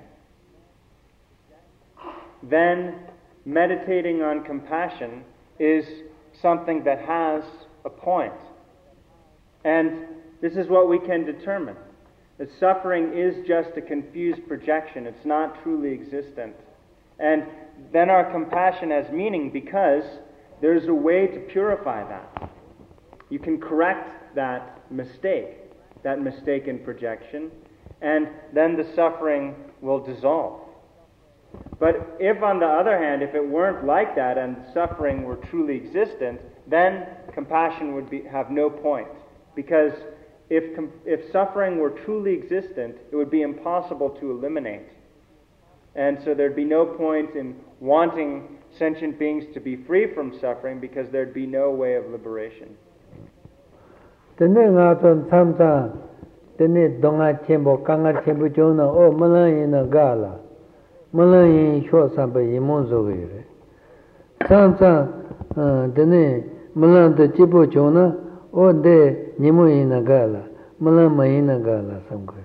then meditating on compassion is something that has a point. And this is what we can determine, that suffering is just a confused projection. It's not truly existent. And then our compassion has meaning because there's a way to purify that. You can correct that mistake, that mistaken projection, and then the suffering will dissolve. But if, on the other hand, if it weren't like that and suffering were truly existent, then compassion would be, have no point. Because if, if suffering were truly existent, it would be impossible to eliminate. And so there'd be no point in wanting sentient beings to be free from suffering, because there'd be no way of liberation. Tene nga ton samsa tene donga chembo kanga chembo chona o malayina gala malayin sho sampa yimon zogere samsa tene malanta chibo chona o de nimoyina gala malamayina gala samkore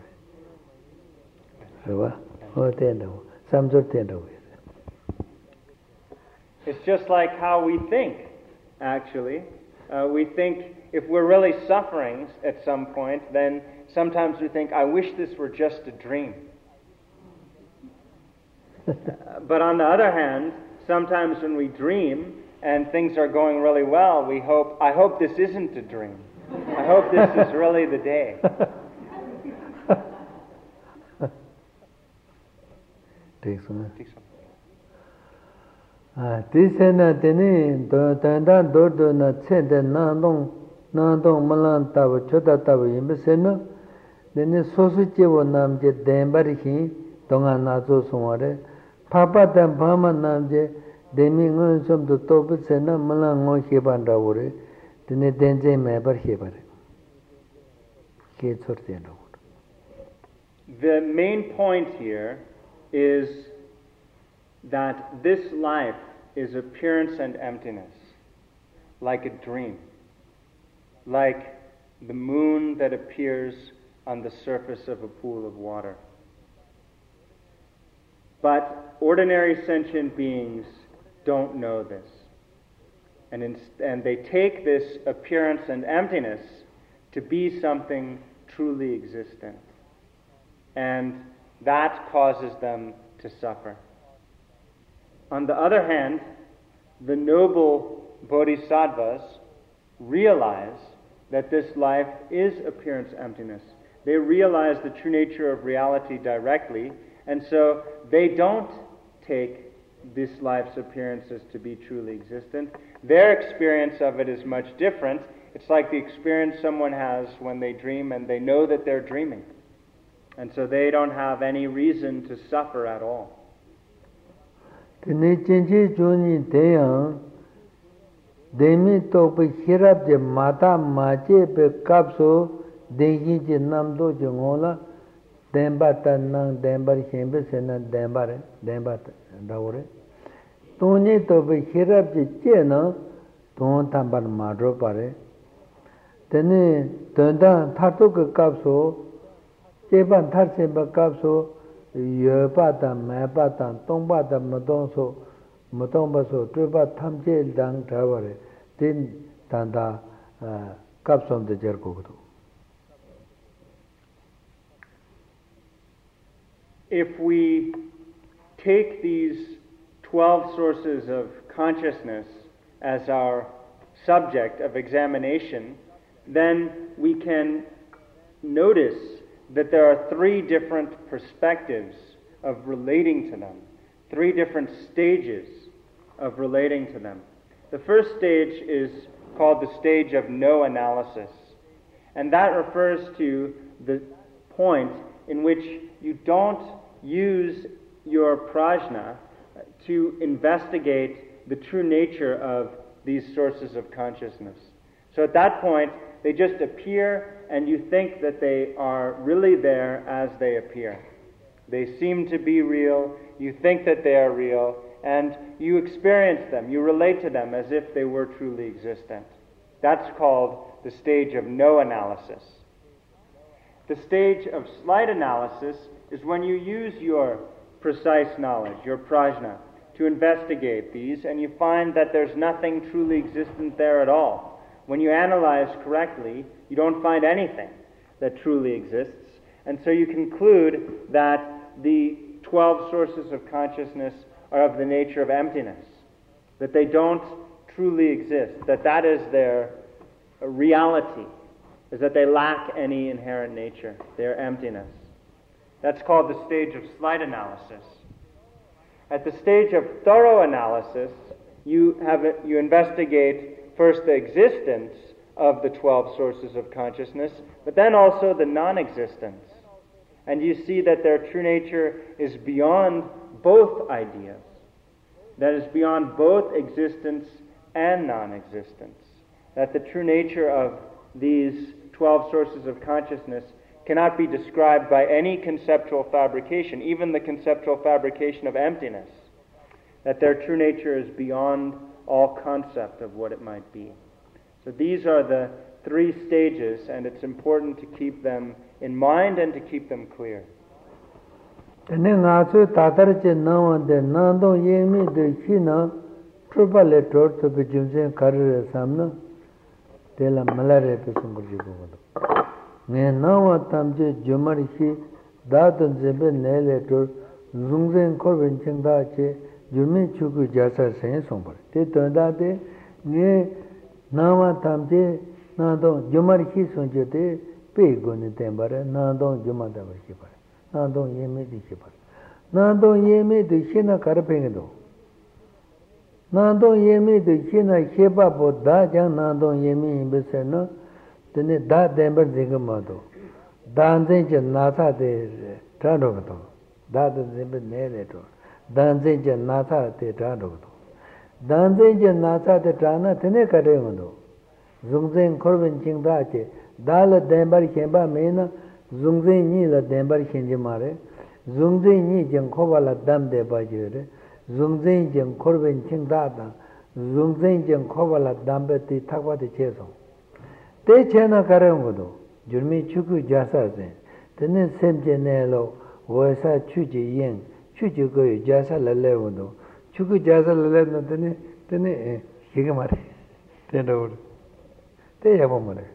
rwa o tendo samso tendo. It's just like how we think, actually. Uh, we think if we're really suffering at some point, then sometimes we think, I wish this were just a dream. uh, but on the other hand, sometimes when we dream and things are going really well, we hope, I hope this isn't a dream. I hope this is really the day. Tisena tene tanda dordo na tsende nandong nandong malan tabu chota tabu yimbe seno tene sosu chewo namje dembari hi donga nazo sumare papa tam pama namje demi ngon som to tobu sena malan ngo hebanda ore tene denje mebar hebare ke chorte no. The main point here is that this life is appearance and emptiness, like a dream, like the moon that appears on the surface of a pool of water. But ordinary sentient beings don't know this. And, in, and they take this appearance and emptiness to be something truly existent. And that causes them to suffer. On the other hand, the noble bodhisattvas realize that this life is appearance emptiness. They realize the true nature of reality directly, and so they don't take this life's appearances to be truly existent. Their experience of it is much different. It's like the experience someone has when they dream and they know that they're dreaming. And so they don't have any reason to suffer at all. Tene chenche choni deyang demi tope hirab je mata mache pe kapso dengi je namdo je ngola demba tanang dembar hembe sena dembare demba daure tone tope hirab je chena ton tambar madro pare tene tenda thato ke kapso Jeban Tarsimba Kapso, Yopata, Mapata, Tombata, Madonso, Matombaso, Triba Tamje Dang Tavare, Tin Tanda Kapson the Jerkoto. If we take these twelve sources of consciousness as our subject of examination, then we can notice that there are three different perspectives of relating to them, three different stages of relating to them. The first stage is called the stage of no analysis, and that refers to the point in which you don't use your prajna to investigate the true nature of these sources of consciousness. So at that point, they just appear, and you think that they are really there as they appear. They seem to be real, you think that they are real, and you experience them, you relate to them as if they were truly existent. That's called the stage of no analysis. The stage of slight analysis is when you use your precise knowledge, your prajna, to investigate these, and you find that there's nothing truly existent there at all. When you analyze correctly, you don't find anything that truly exists, and so you conclude that the twelve sources of consciousness are of the nature of emptiness, that they don't truly exist, that that is their reality, is that they lack any inherent nature, their emptiness. That's called the stage of slight analysis. At the stage of thorough analysis, you have you investigate first the existence of the twelve sources of consciousness, but then also the non-existence. And you see that their true nature is beyond both ideas, that is beyond both existence and non-existence, that the true nature of these twelve sources of consciousness cannot be described by any conceptual fabrication, even the conceptual fabrication of emptiness, that their true nature is beyond all concept of what it might be. So these are the three stages, and it's important to keep them in mind and to keep them clear. Nge nawa tamche jumari shi datan zembe nele tor zungzen korben chengda che jurme chuku jasa sen sombar. Te tanda te nge nawa tamche nadong jumari shi sonche te pe goni tembare nadong jumadamar shi pare. Nadong yeme di shi pare. Nadong yeme di shi na karapenge do. Nadong yeme di shi na sheba po da jang nadong yeme imbe se no tene da dember dingamado danzen je nata de tradogato da dember nele to danzen je nata de tradogato danzen je nata de trana tene kadengado zungzen korben chingda che dal dember khemba mena zungzen ni la dember khenje mare zungzen ni jeng khobala dam de bajere zungzen jeng korben chingda da zungzen jeng khobala dambe ti thakwa de cheso te chena karengodo jurmi chuku jasa zen tene semje nelo wosa chuji yen chuji go jasa lalewodo chuku jasa laleno tene tene higamare tendo te yabomare.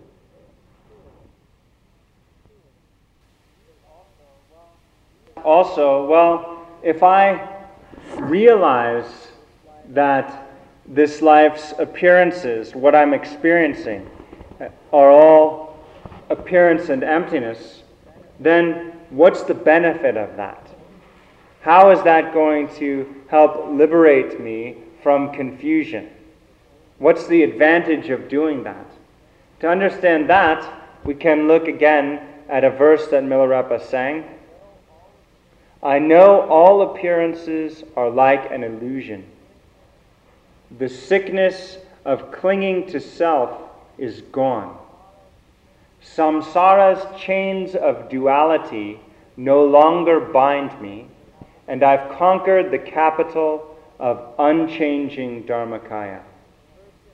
Also, well, if I realize that this life's appearances, what I'm experiencing, are all appearance and emptiness, then what's the benefit of that? How is that going to help liberate me from confusion? What's the advantage of doing that? To understand that, we can look again at a verse that Milarepa sang. I know all appearances are like an illusion. The sickness of clinging to self is gone. Samsara's chains of duality no longer bind me, and I've conquered the capital of unchanging Dharmakaya.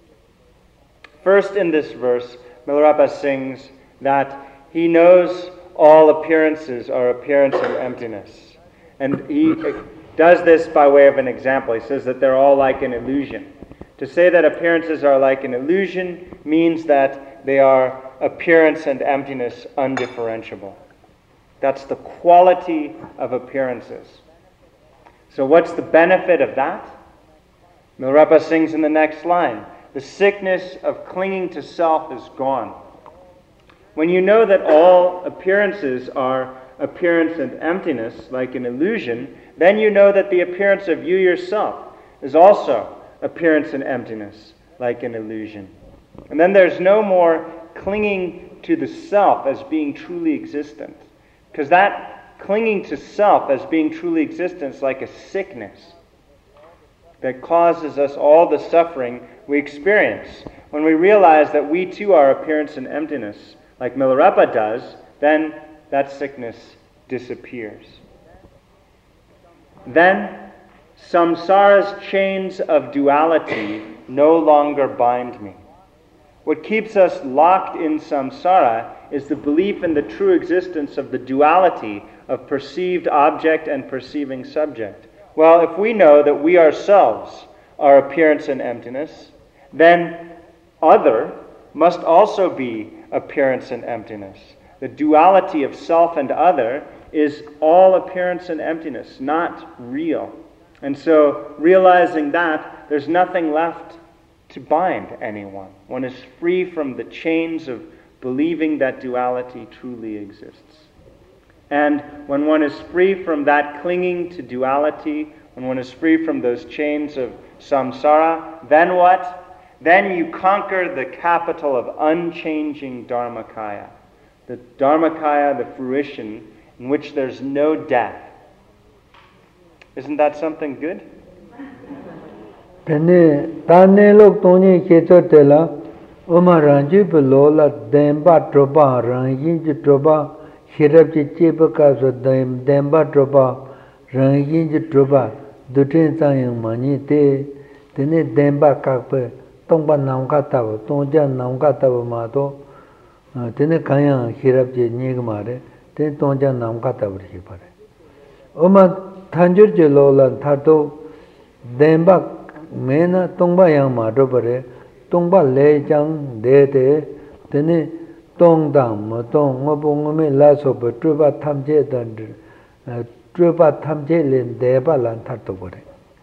First in this verse, Milarepa sings that he knows all appearances are appearance and emptiness. And he does this by way of an example. He says that they're all like an illusion. To say that appearances are like an illusion means that they are appearance and emptiness undifferentiable. That's the quality of appearances. So what's the benefit of that? Milarepa sings in the next line, the sickness of clinging to self is gone. When you know that all appearances are appearance and emptiness, like an illusion, then you know that the appearance of you yourself is also appearance and emptiness, like an illusion. And then there's no more clinging to the self as being truly existent. Because that clinging to self as being truly existent is like a sickness that causes us all the suffering we experience. When we realize that we too are appearance and emptiness, like Milarepa does, then that sickness disappears. Then, samsara's chains of duality no longer bind me. What keeps us locked in samsara is the belief in the true existence of the duality of perceived object and perceiving subject. Well, if we know that we ourselves are appearance and emptiness, then other must also be appearance and emptiness. The duality of self and other is all appearance and emptiness, not real. And so, realizing that, there's nothing left to bind anyone. One is free from the chains of believing that duality truly exists. And when one is free from that clinging to duality, when one is free from those chains of samsara, then what? Then you conquer the capital of unchanging Dharmakaya. The Dharmakaya, the fruition in which there's no death. Isn't that something good? Tane tane lok toni kecho tela oma ranji belola demba droba rangi ji droba hirab ji cheba ka so dem demba droba rangi ji droba dutin sayang mani te tene demba ka pe tongba nam ka ta tongja nam ka ta ma to tene kaya hirab ji nyeg mare ten tongja nam ka ta bri pare oma thanjur je lola thato demba mena tongba yang ma do pare tongba le jang de de tene tong dang mo tong mo bong me la so ba truba thamje dan truba thamje len de ba lan thatto pare.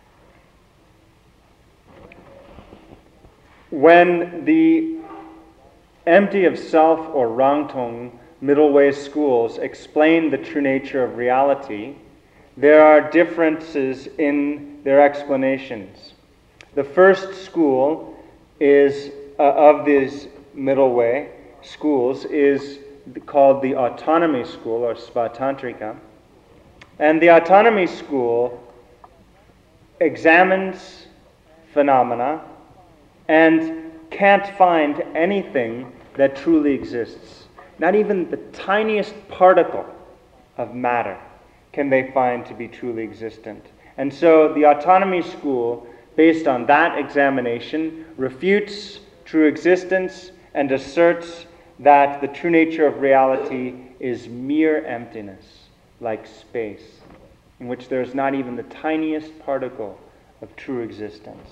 When the empty of self or Rangtong middle way schools explain the true nature of reality, there are differences in their explanations. The first school is uh, of these middle way schools is called the autonomy school or Svatantrika. And the autonomy school examines phenomena and can't find anything that truly exists. Not even the tiniest particle of matter can they find to be truly existent. And so the autonomy school, based on that examination, refutes true existence and asserts that the true nature of reality is mere emptiness, like space, in which there is not even the tiniest particle of true existence.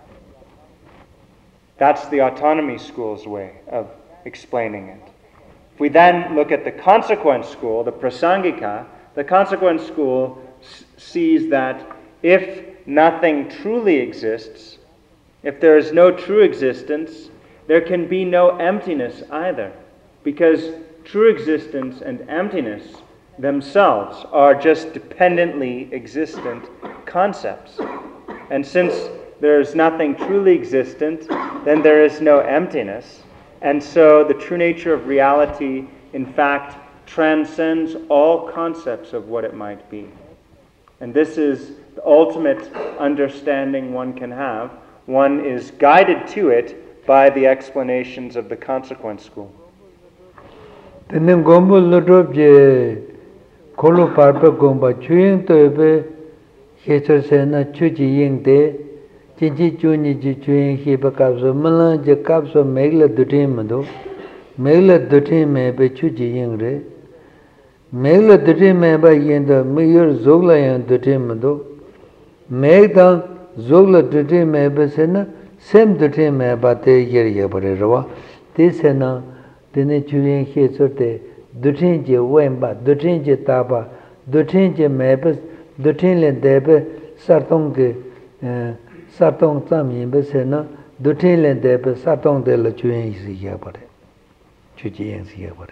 That's the autonomy school's way of explaining it. If we then look at the consequence school, the Prasangika, the consequence school s- sees that if nothing truly exists, if there is no true existence, there can be no emptiness either, because true existence and emptiness themselves are just dependently existent concepts. And since there is nothing truly existent, then there is no emptiness. And so the true nature of reality, in fact, transcends all concepts of what it might be. And this is the ultimate understanding one can have. One is guided to it by the explanations of the consequence school. Tene gombo lodop je kolo parpa gomba chuying tobe hecho sena chuji ying de jinji chuni ji chuying hiba kapso malang je kapso megla dutin mado megla dutin me be chuji ying re Megla dati meba yenda meyor zogla yan dati mado. Megdan zogla dati meba sena sem dati meba te yer yabare rawa. Te sena tene chuyen he sorte dutin je wemba, dutin je taba, dutin je meba, dutin le debe sartong ke sartong tsam yinba sena dutin le debe sartong de la chuyen si yabare. Chuyen si yabare.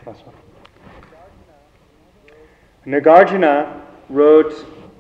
Nagarjuna wrote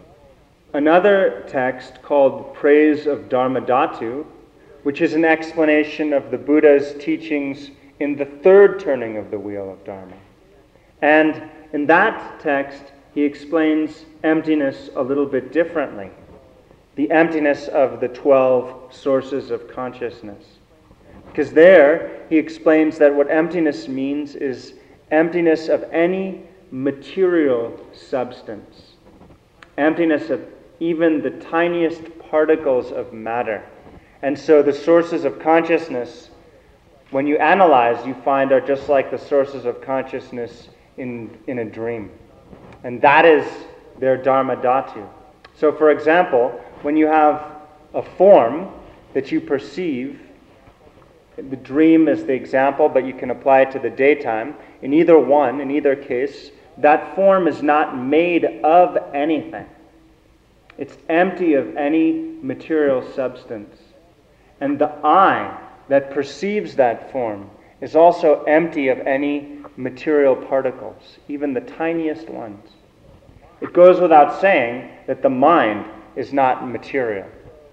another text called Praise of Dharmadhatu, which is an explanation of the Buddha's teachings in the third turning of the wheel of Dharma. And in that text, he explains emptiness a little bit differently, the emptiness of the twelve sources of consciousness. Because there, he explains that what emptiness means is emptiness of any material substance, emptiness of even the tiniest particles of matter. And so the sources of consciousness, when you analyze, you find are just like the sources of consciousness in, in a dream. And that is their Dharma Dhatu. So for example, when you have a form that you perceive, the dream is the example, but you can apply it to the daytime. In either one, in either case, that form is not made of anything. It's empty of any material substance. And the eye that perceives that form is also empty of any material particles, even the tiniest ones. It goes without saying that the mind is not material.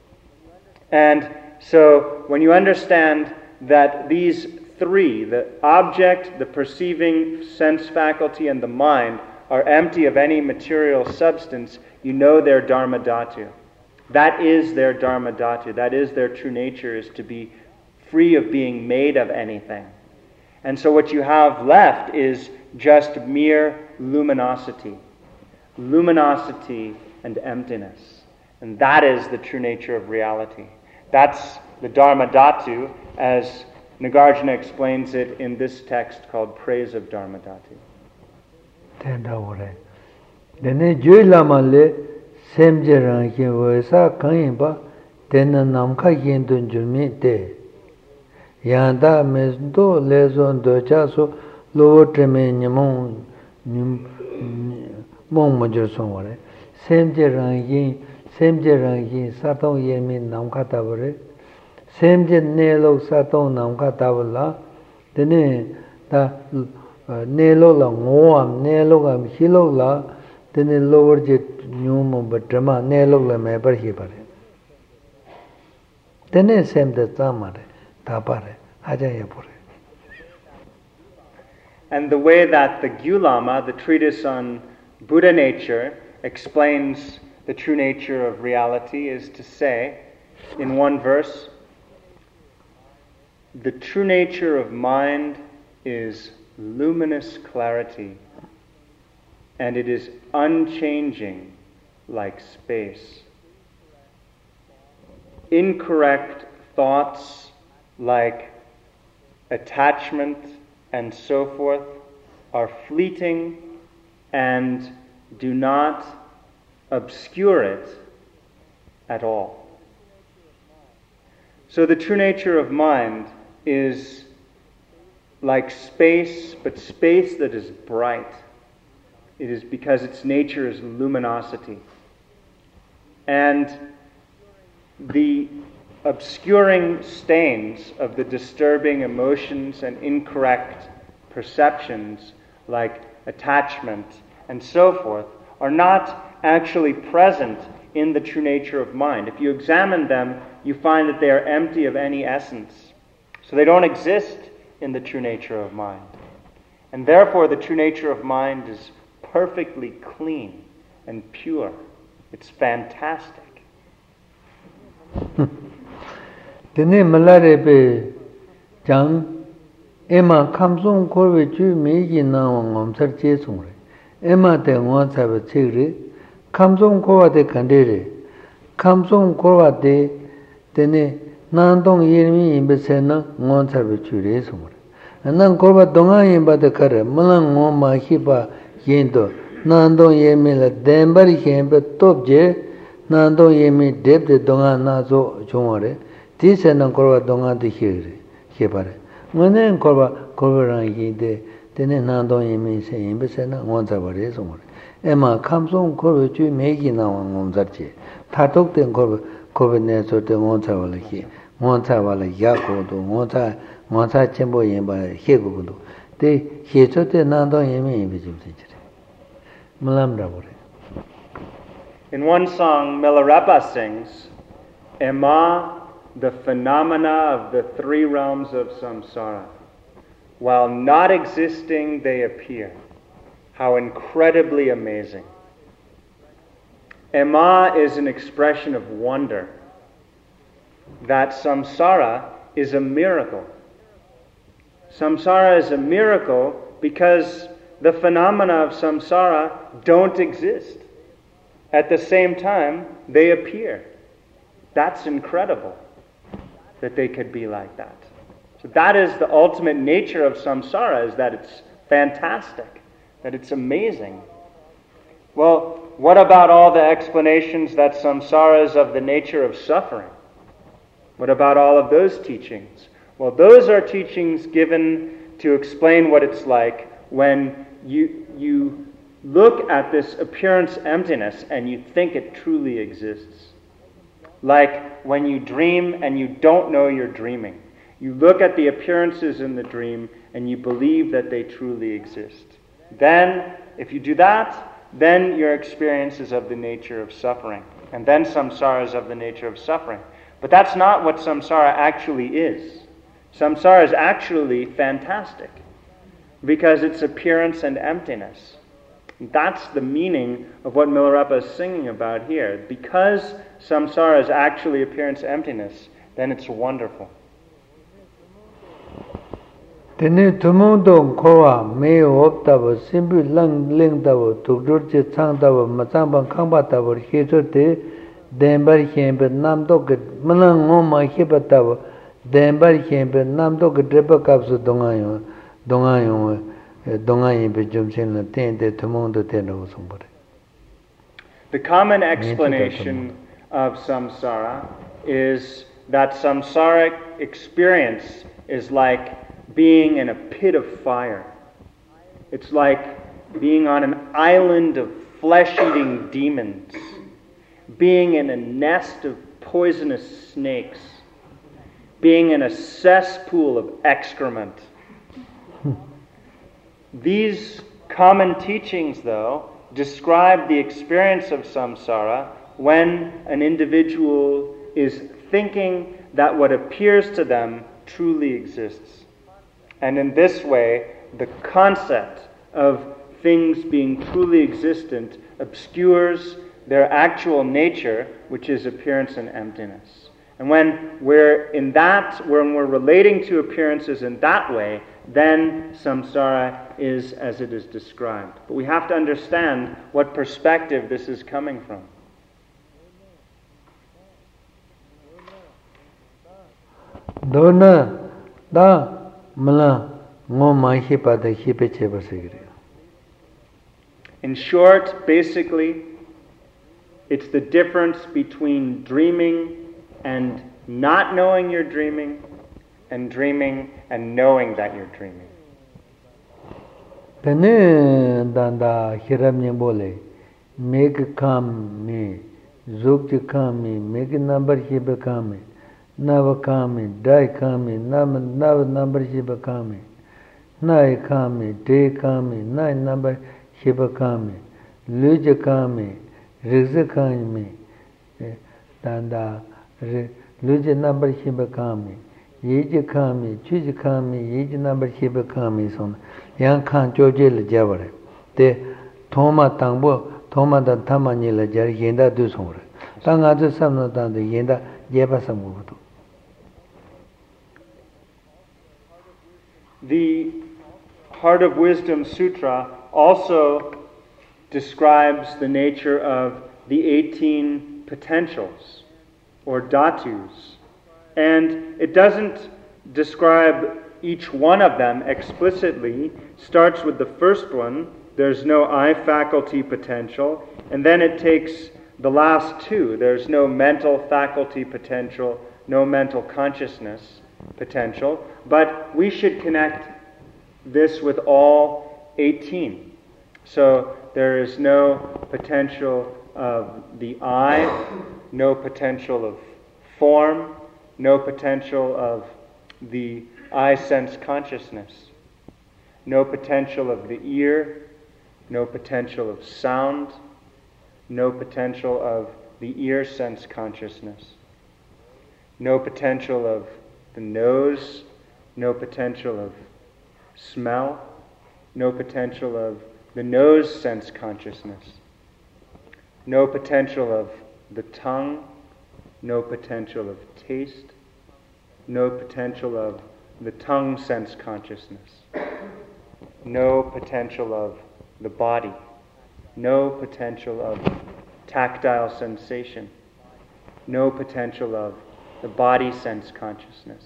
And so when you understand that these three, the object, the perceiving sense faculty, and the mind, are empty of any material substance, you know their Dharma Dhatu. That is their Dharma Dhatu. That is their true nature, is to be free of being made of anything. And so what you have left is just mere luminosity. Luminosity and emptiness. And that is the true nature of reality. That's the Dharma Dhatu, as Nagarjuna explains it in this text called Praise of Dharma Dhatu. Tenda ore. Dene joy lama le semje rang yin wo sa kan ba tena nam kha yin dun jumi te. Yanda mes do le zon do cha so lo treme nyamon mong mo jo so ore. Semje rang yin semje rang yin sa tong yin min nam kha ta bore. Semje ne lo sa tong nam kha ta bala. Dene ta ne lo la ngo am ne lo am hi lo la tene lower je nyum ba drama ne lo la me par hi pare tene sem de tamare ta pare aja ye pore. And the way that the Gyulama, the treatise on Buddha nature, explains the true nature of reality is to say, in one verse, the true nature of mind is luminous clarity, and it is unchanging like space. Incorrect thoughts like attachment and so forth are fleeting and do not obscure it at all. So the true nature of mind is like space, but space that is bright. It is because its nature is luminosity. And the obscuring stains of the disturbing emotions and incorrect perceptions, like attachment and so forth, are not actually present in the true nature of mind. If you examine them, you find that they are empty of any essence. So they don't exist in the true nature of mind. And therefore the true nature of mind is perfectly clean and pure. It's fantastic. Tene malare pe jang ema kamsong korwe chu meji na ngom sar che sung re ema te ngwa sa ba che re kamsong korwa de kande re kamsong korwa de tene nan dong yirmi imbe se na ngwa sa ba chu re sung re nan korwa donga imba de kare malang ngwa ma hi ba yendo nandong yemi la dembar hembe topje nandong yemi debde donga nazo chongore dise nang korwa donga de here hebare ngone korwa korwa yinde tene nandong yemi se yembe se na ngonza bare songore ema kamsong korwa ju megi na ngonzarje tatok den korwa korwa ne so de ngonza wala hi ngonza wala yago do ngonza ngonza chenbo yemba hego do de hecho de nandong yemi yembe jimse In one song, Milarepa sings, Ema, the phenomena of the three realms of samsara. While not existing, they appear. How incredibly amazing. Ema is an expression of wonder that samsara is a miracle. Samsara is a miracle because the phenomena of samsara don't exist. At the same time, they appear. That's incredible that they could be like that. So that is the ultimate nature of samsara, is that it's fantastic, that it's amazing. Well, what about all the explanations that samsara is of the nature of suffering? What about all of those teachings? Well, those are teachings given to explain what it's like when you you look at this appearance emptiness and you think it truly exists. Like when you dream and you don't know you're dreaming. You look at the appearances in the dream and you believe that they truly exist. Then, if you do that, then your experience is of the nature of suffering. And then samsara is of the nature of suffering. But that's not what samsara actually is. Samsara is actually fantastic, because it's appearance and emptiness. That's the meaning of what Milarepa is singing about here. Because samsara is actually appearance emptiness, then it's wonderful. Tene tumondong korwa me optabo simbu lang lengtabo tukdurje changtabo matambang kangbatabo hechote dembar hembe namdok manang ngoma hebatabo dembar hembe namdok drepa kapsu dongayo dongayo dongayo be jumsen la tende tumondo tendo sombore. The common explanation of samsara is that samsaric experience is like being in a pit of fire. It's like being on an island of flesh-eating demons, being in a nest of poisonous snakes, being in a cesspool of excrement. These common teachings, though, describe the experience of samsara when an individual is thinking that what appears to them truly exists. And in this way, the concept of things being truly existent obscures their actual nature, which is appearance and emptiness. And when we're in that, when we're relating to appearances in that way, then samsara is as it is described. But we have to understand what perspective this is coming from. Dona da In short, basically, it's the difference between dreaming and not knowing you're dreaming, and dreaming and knowing that you're dreaming. Tene danda hiramye bole meg kam zuk kami meg number hibe kami Nava kami, dai kami, nam nav number shiba kami, nai kami, de kami, nai number shiba kami, luja kami, rizza kami, danda luja number shiba kami, yeja kami, chuja kami, yeja number shiba kami son, yang kan joje le javare, de thoma tangbo, thoma dan tamani le jar yenda du songre, tanga du samno dan de yenda jeba samudu. The Heart of Wisdom Sutra also describes the nature of the eighteen potentials, or dhatus. And it doesn't describe each one of them explicitly. Starts with the first one, there's no eye faculty potential, and then it takes the last two. There's no mental faculty potential, no mental consciousness potential, but we should connect this with all eighteen. So there is no potential of the eye, no potential of form, no potential of the eye sense consciousness, no potential of the ear, no potential of sound, no potential of the ear sense consciousness, no potential of the nose, no potential of smell, no potential of the nose sense consciousness, no potential of the tongue, no potential of taste, no potential of the tongue sense consciousness, no potential of the body, no potential of tactile sensation, no potential of the body sense consciousness,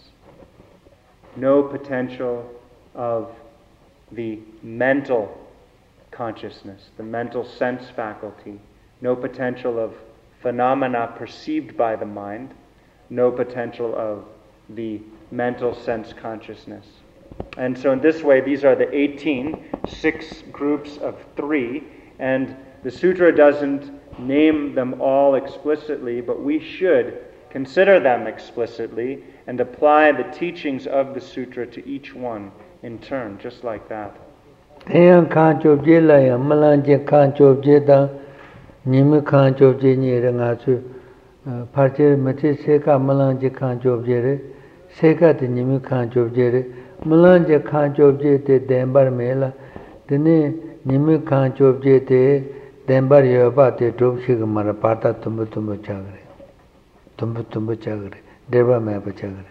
no potential of the mental consciousness, the mental sense faculty, no potential of phenomena perceived by the mind, no potential of the mental sense consciousness. And so in this way, these are the eighteen, six groups of three, and the sutra doesn't name them all explicitly, but we should consider them explicitly and apply the teachings of the sutra to each one in turn, just like that. Teyan khan chobje la ya malanje khan chobje da nimi khan chobje ni re nga su parche mate seka malanje khan chobje re seka de nimi khan chobje re malanje khan chobje te dembar mela tene nimi khan chobje te dembar yoba te dobshi ga mara pata tumbu tumbu chagre tumbu tumbu chagre deba me ba chagre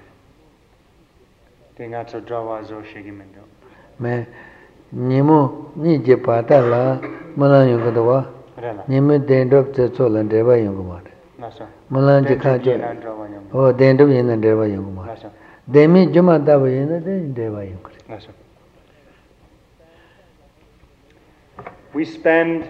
Tenga so drawa zo shigi mendo me Nimo ni je pata la malan yung kadwa nimo dendok te cholan deba yung ma malan je kha jo oh dendok yin na deba yung ma demi juma da ba yin na deba yung kare. We spend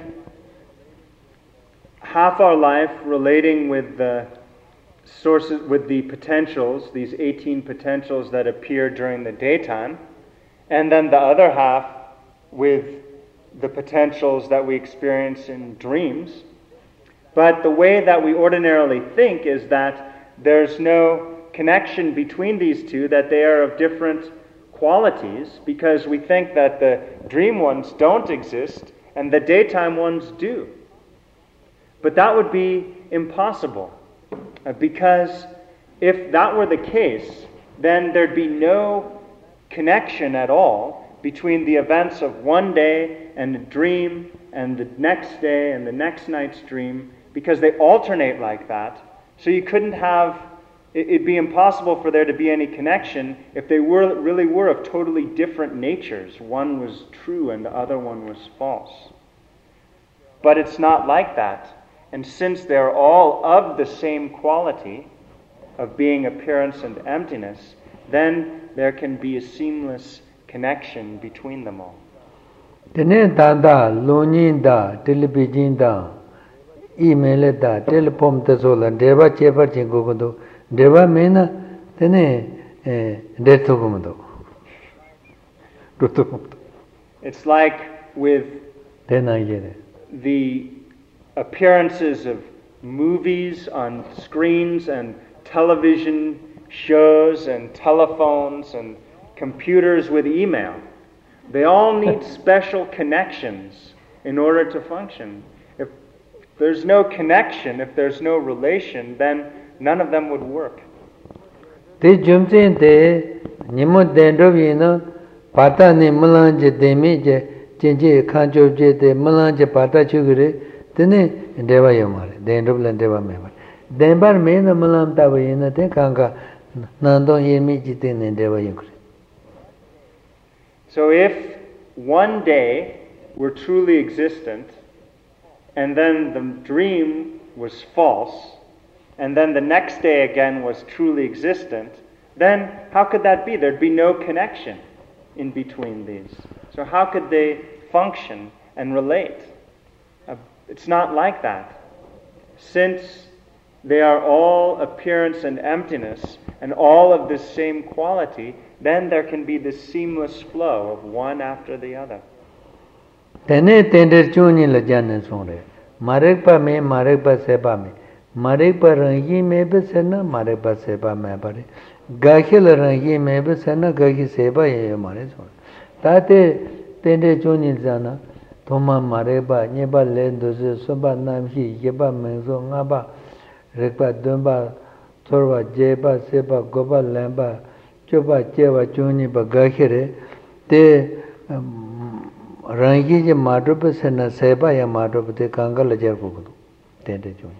half our life relating with the sources, with the potentials, these eighteen potentials that appear during the daytime, and then the other half with the potentials that we experience in dreams. But the way that we ordinarily think is that there's no connection between these two, that they are of different qualities, because we think that the dream ones don't exist and the daytime ones do. But that would be impossible, because if that were the case, then there'd be no connection at all between the events of one day and the dream and the next day and the next night's dream, because they alternate like that. So you couldn't have, it'd be impossible for there to be any connection if they were really were of totally different natures. One was true and the other one was false. But it's not like that. And since they're all of the same quality of being appearance and emptiness, then there can be a seamless connection between them all. Tene tanda lonin da television da email da telephone da sola deva chepa chingo godo deva mena tene detho godo. It's like with the appearances of movies on screens and television shows and telephones and computers with email. They all need special connections in order to function. If there's no connection, if there's no relation, then none of them would work. Te jumten te nimo dendro vino pata ni malanje demi je jinje khanjo je te malanje pata chugure tene deva yamare dendro blan deva me dembar me na malam ta vina te kanga nando yemi jite ne deva yukre. So if one day were truly existent, and then the dream was false, and then the next day again was truly existent, then how could that be? There'd be no connection in between these. So how could they function and relate. Uh, it's not like that. Since they are all appearance and emptiness, and all of this same quality, then there can be this seamless flow of one after the other. Tene tender chuni la jane songre. Marekpa me marekpa seba me. Marekpa rangi me be sena marekpa seba me bare. Gakhil rangi me be sena gakhi seba ye mare songre. Tate tender chuni jana thoma marekpa nyeba lendose soba namhi yeba menzo ngaba rekpa dumba thorwa jeba seba goba lamba choba cheva chuni ba gakhire te rangi je madrup sena seba ya madrup te kangal jar ko tende chuni.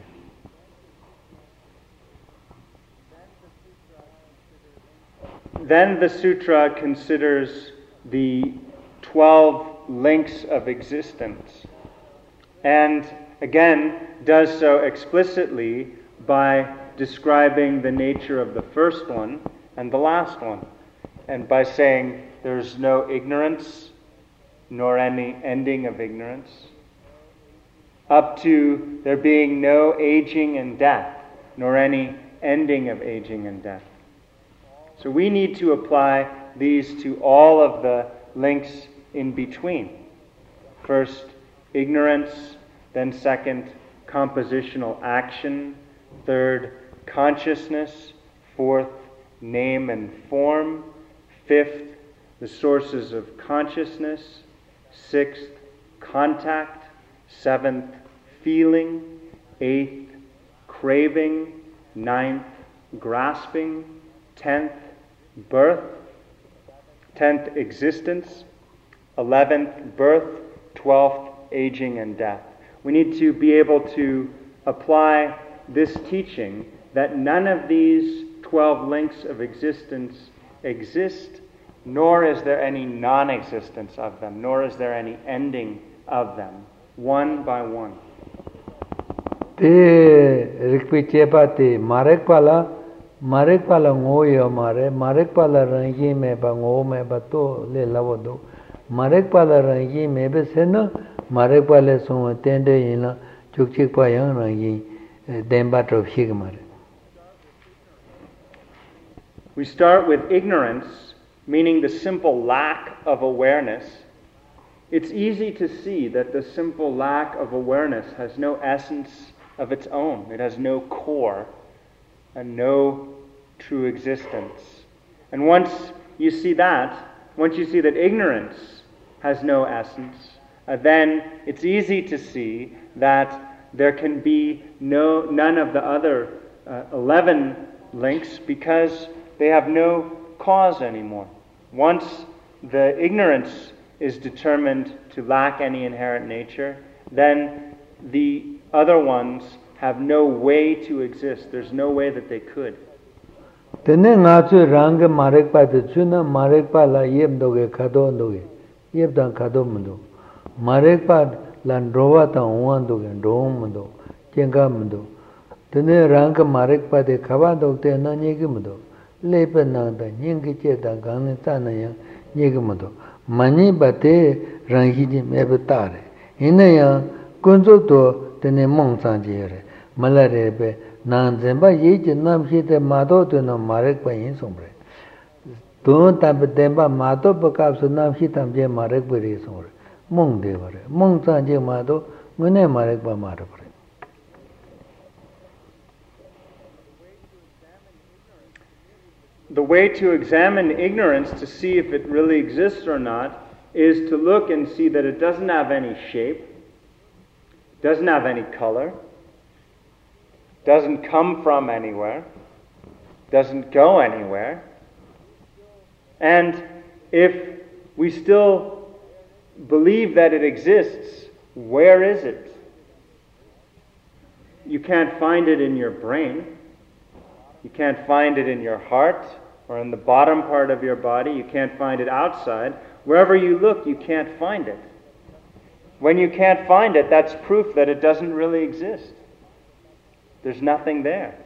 Then the sutra considers the twelve links of existence, and again does so explicitly by describing the nature of the first one and the last one, and by saying there's no ignorance nor any ending of ignorance, up to there being no aging and death, nor any ending of aging and death. So we need to apply these to all of the links in between. First, ignorance, then second, compositional action, third, consciousness, fourth, name and form, fifth, the sources of consciousness, sixth, contact, seventh, feeling, eighth, craving, ninth, grasping, tenth, birth, tenth, existence, eleventh, birth, twelfth, aging and death. We need to be able to apply this teaching that none of these twelve links of existence exist, nor is there any non-existence of them, nor is there any ending of them, one by one. Te rikpi chepa te marek pala, marek pala ngoyo mare, marek pala rangi me ba ngo me ba to le lavo do, marek pala rangi me be sena, marek pala song tende ina chukchik pa yang rangi demba trop hig mare. We start with ignorance, meaning the simple lack of awareness. It's easy to see that the simple lack of awareness has no essence of its own. It has no core and no true existence. And once you see that, once you see that ignorance has no essence, uh, then it's easy to see that there can be no none of the other uh, eleven links because they have no cause anymore. Once the ignorance is determined to lack any inherent nature, then the other ones have no way to exist. There's no way that they could. Tene ngachu rang marek pa de chuna marek pa la yeb doge khado doge yeb dan khado mundo marek pa lan rowa ta wan doge dom mundo chenga mundo tene rang marek pa de khawa dog te na nyeg mundo lepe na da nyeng che da gang ta na ya nyeg mundo mani bate rangi ji me betare ina ya kunzo to tene mong sang je re malare be nan zemba ye je nam shi te mado to no marek pa yin sombre don ta be demba mado ba ka so nam shi tam je marek be re sombre mong de bare mong sang je mado ngone marek ba mar bare. The way to examine ignorance to see if it really exists or not is to look and see that it doesn't have any shape, doesn't have any color, doesn't come from anywhere, doesn't go anywhere. And if we still believe that it exists, where is it? You can't find it in your brain. You can't find it in your heart or in the bottom part of your body. You can't find it outside. Wherever you look, you can't find it. When you can't find it, that's proof that it doesn't really exist. There's nothing there.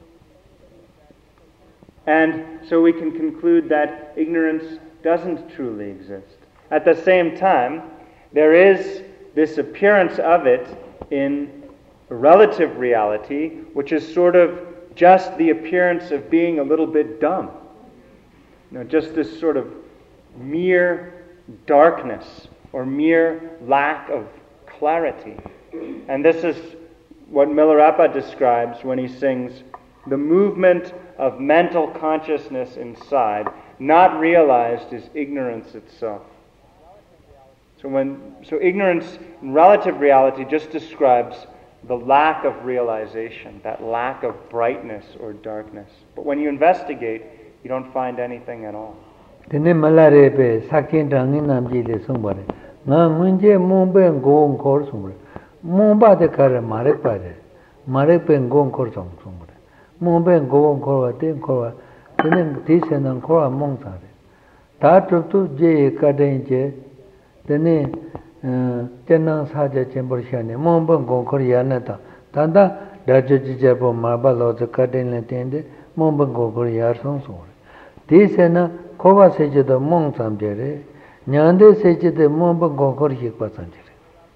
And so we can conclude that ignorance doesn't truly exist. At the same time, there is this appearance of it in relative reality, which is sort of just the appearance of being a little bit dumb. You know, just this sort of mere darkness or mere lack of clarity. And this is what Milarepa describes when he sings, the movement of mental consciousness inside, not realized, is ignorance itself. So when so ignorance in relative reality just describes the lack of realization, that lack of brightness or darkness. But when you investigate, you don't find anything at all. Tene malarepe sakin dangi namji le sumbare. Nga munje mumbe ngong kor sumbare. Mumba de kare marek pare. Marek pe ngong kor song sumbare. Mumbe ngong kor ten kor tene tisen kor mong sare. Ta tu je kaden je tene tenang saja cembur shane mumbe ngong kor yana ta. Tanda dajo jijabo marba lo de kaden le tende mumbe ngong kor yar song sumbare. Tisena kowa seje da mong samjere, nyande seje da mong ba gongkor hikwa samjere.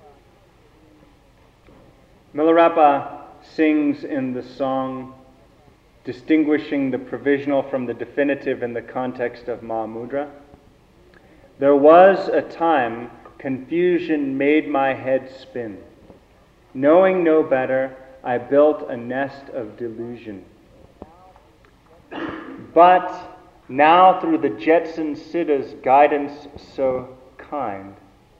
Milarepa sings in the song distinguishing the provisional from the definitive in the context of Mahamudra. There was a time confusion made my head spin. Knowing no better, I built a nest of delusion. But now, through the Jetsun Siddha's guidance so kind,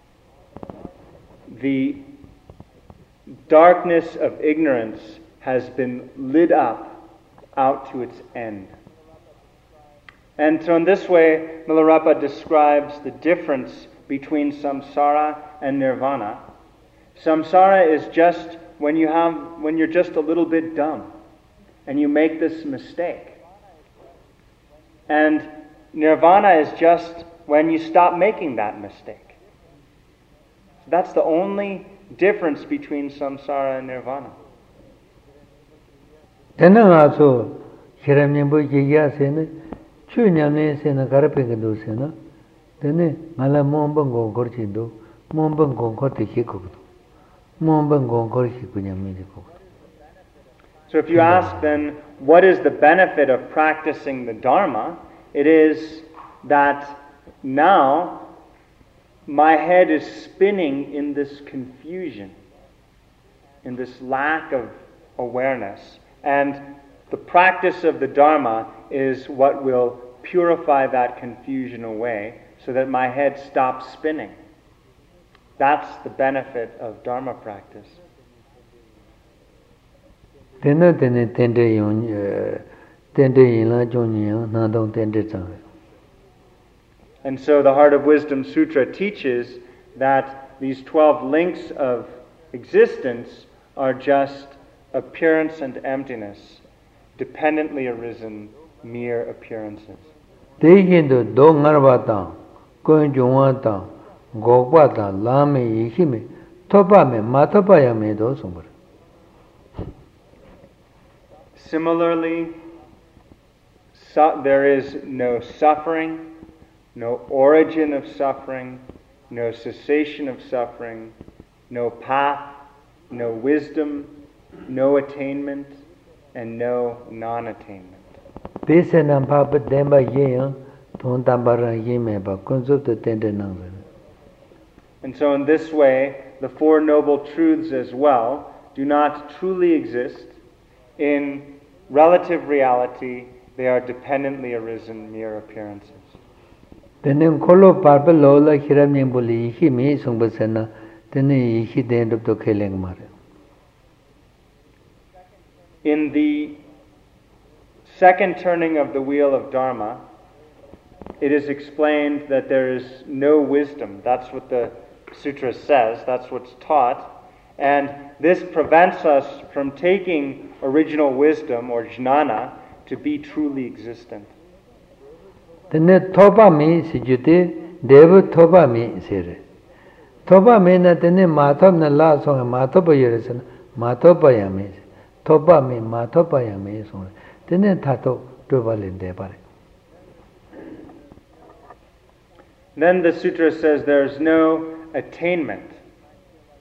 the darkness of ignorance has been lit up out to its end. And so in this way, Milarepa describes the difference between samsara and nirvana. Samsara is just when you have when you're just a little bit dumb and you make this mistake. And nirvana is just when you stop making that mistake. That's the only difference between samsara and nirvana. Tena so hiramnyambo jiya sene chunyamne sene garapengdo sene tene mala mombang gongkor chindo mombang gongkor tikiko mombang gongkor hikunyamne diko. So if you ask then, what is the benefit of practicing the Dharma? It is that now my head is spinning in this confusion, in this lack of awareness. And the practice of the Dharma is what will purify that confusion away so that my head stops spinning. That's the benefit of Dharma practice. Tena tene tende yon tende yinla jonyi na dong tende chang. And so the Heart of Wisdom Sutra teaches that these twelve links of existence are just appearance and emptiness, dependently arisen mere appearances. Te hindu do ngarwa ta, koin jongwa ta, gokwa ta, lame yihime, topa me, matopa ya me do sumbar. Similarly, su- there is no suffering, no origin of suffering, no cessation of suffering, no path, no wisdom, no attainment, and no non-attainment. And so in this way, the Four Noble Truths as well do not truly exist. In relative reality, they are dependently arisen mere appearances. Tenen kolo parpa lola hiram nyembuli ihi mi sungbasena tenen ihi dendup to keleng mare. In the second turning of the wheel of Dharma, it is explained that there is no wisdom. That's what the sutra says. That's what's taught. And this prevents us from taking original wisdom or jnana to be truly existent. Tene topa mi si jute devu topa mi sire. Topa mi na tene matop na la songa matopa yore sana matopa ya mi. Topa mi matopa ya mi songa. Tene tato topa linde pare. Then the sutra says there is no attainment.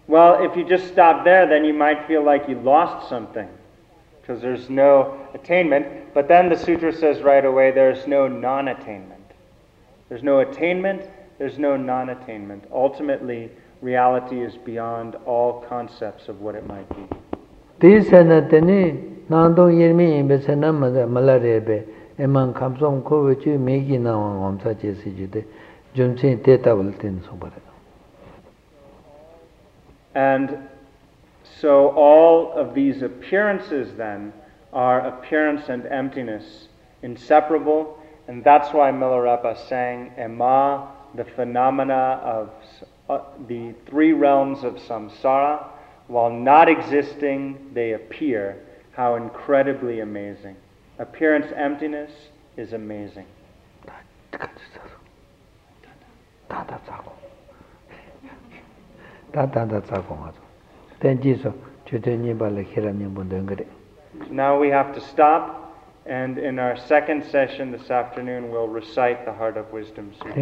Well, if you just stop there, then you might feel like you lost something, because there's no attainment. But then the sutra says right away, there's no non-attainment. There's no attainment, there's no non-attainment. Ultimately, reality is beyond all concepts of what it might be. This and the Nando Yermi in Bessanama Malarebe, Eman Kamsom Kovachu, Megi now on such a Sijide, Jumsin Teta will tin sober. And so all of these appearances then are appearance and emptiness, inseparable, and that's why Milarepa sang Ema, the phenomena of uh, the three realms of samsara. While not existing, they appear. How incredibly amazing. Appearance emptiness is amazing. Now we have to stop, and in our second session this afternoon we'll recite the Heart of Wisdom Sutra.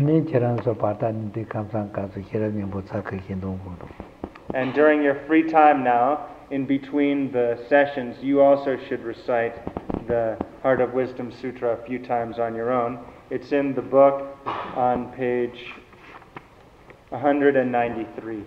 And during your free time now, in between the sessions, you also should recite the Heart of Wisdom Sutra a few times on your own. It's in the book on page one ninety-three.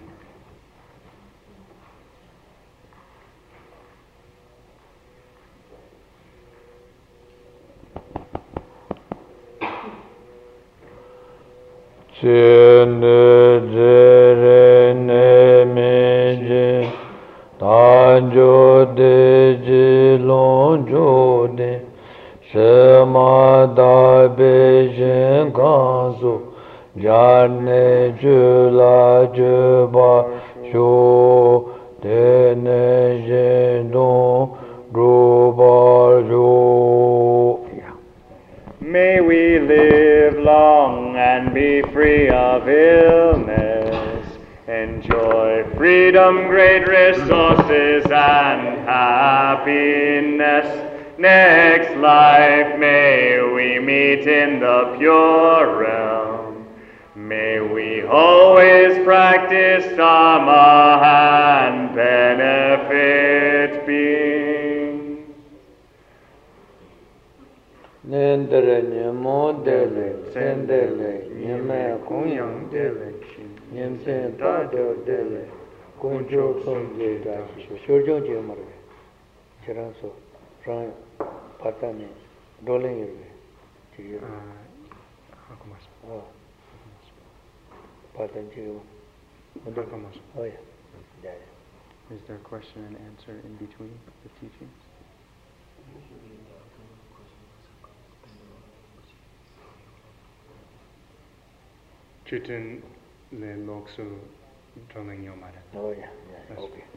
Tanjo de jilon jode Shema da bejen kanso Jarne jula juba Sho Tene jendon Ruba jo. May we live long and be free of illness. Enjoy freedom, great resources, and happiness. Next life may we meet in the pure realm. May we always practice Dharma and benefit beings. Nendere nyamo dele, sendele, nyame kunyang dele. Nyamsen Tado Dele, Kunjo Sonje Dashi, Shurjo Jemare, Chiranso, Ran Patani, Doling Irve, Patan Chiru. Oh, yeah. Is there a question and answer in between the teachings? Chutin le loksu drawing your mother. Oh, yeah, yeah, okay.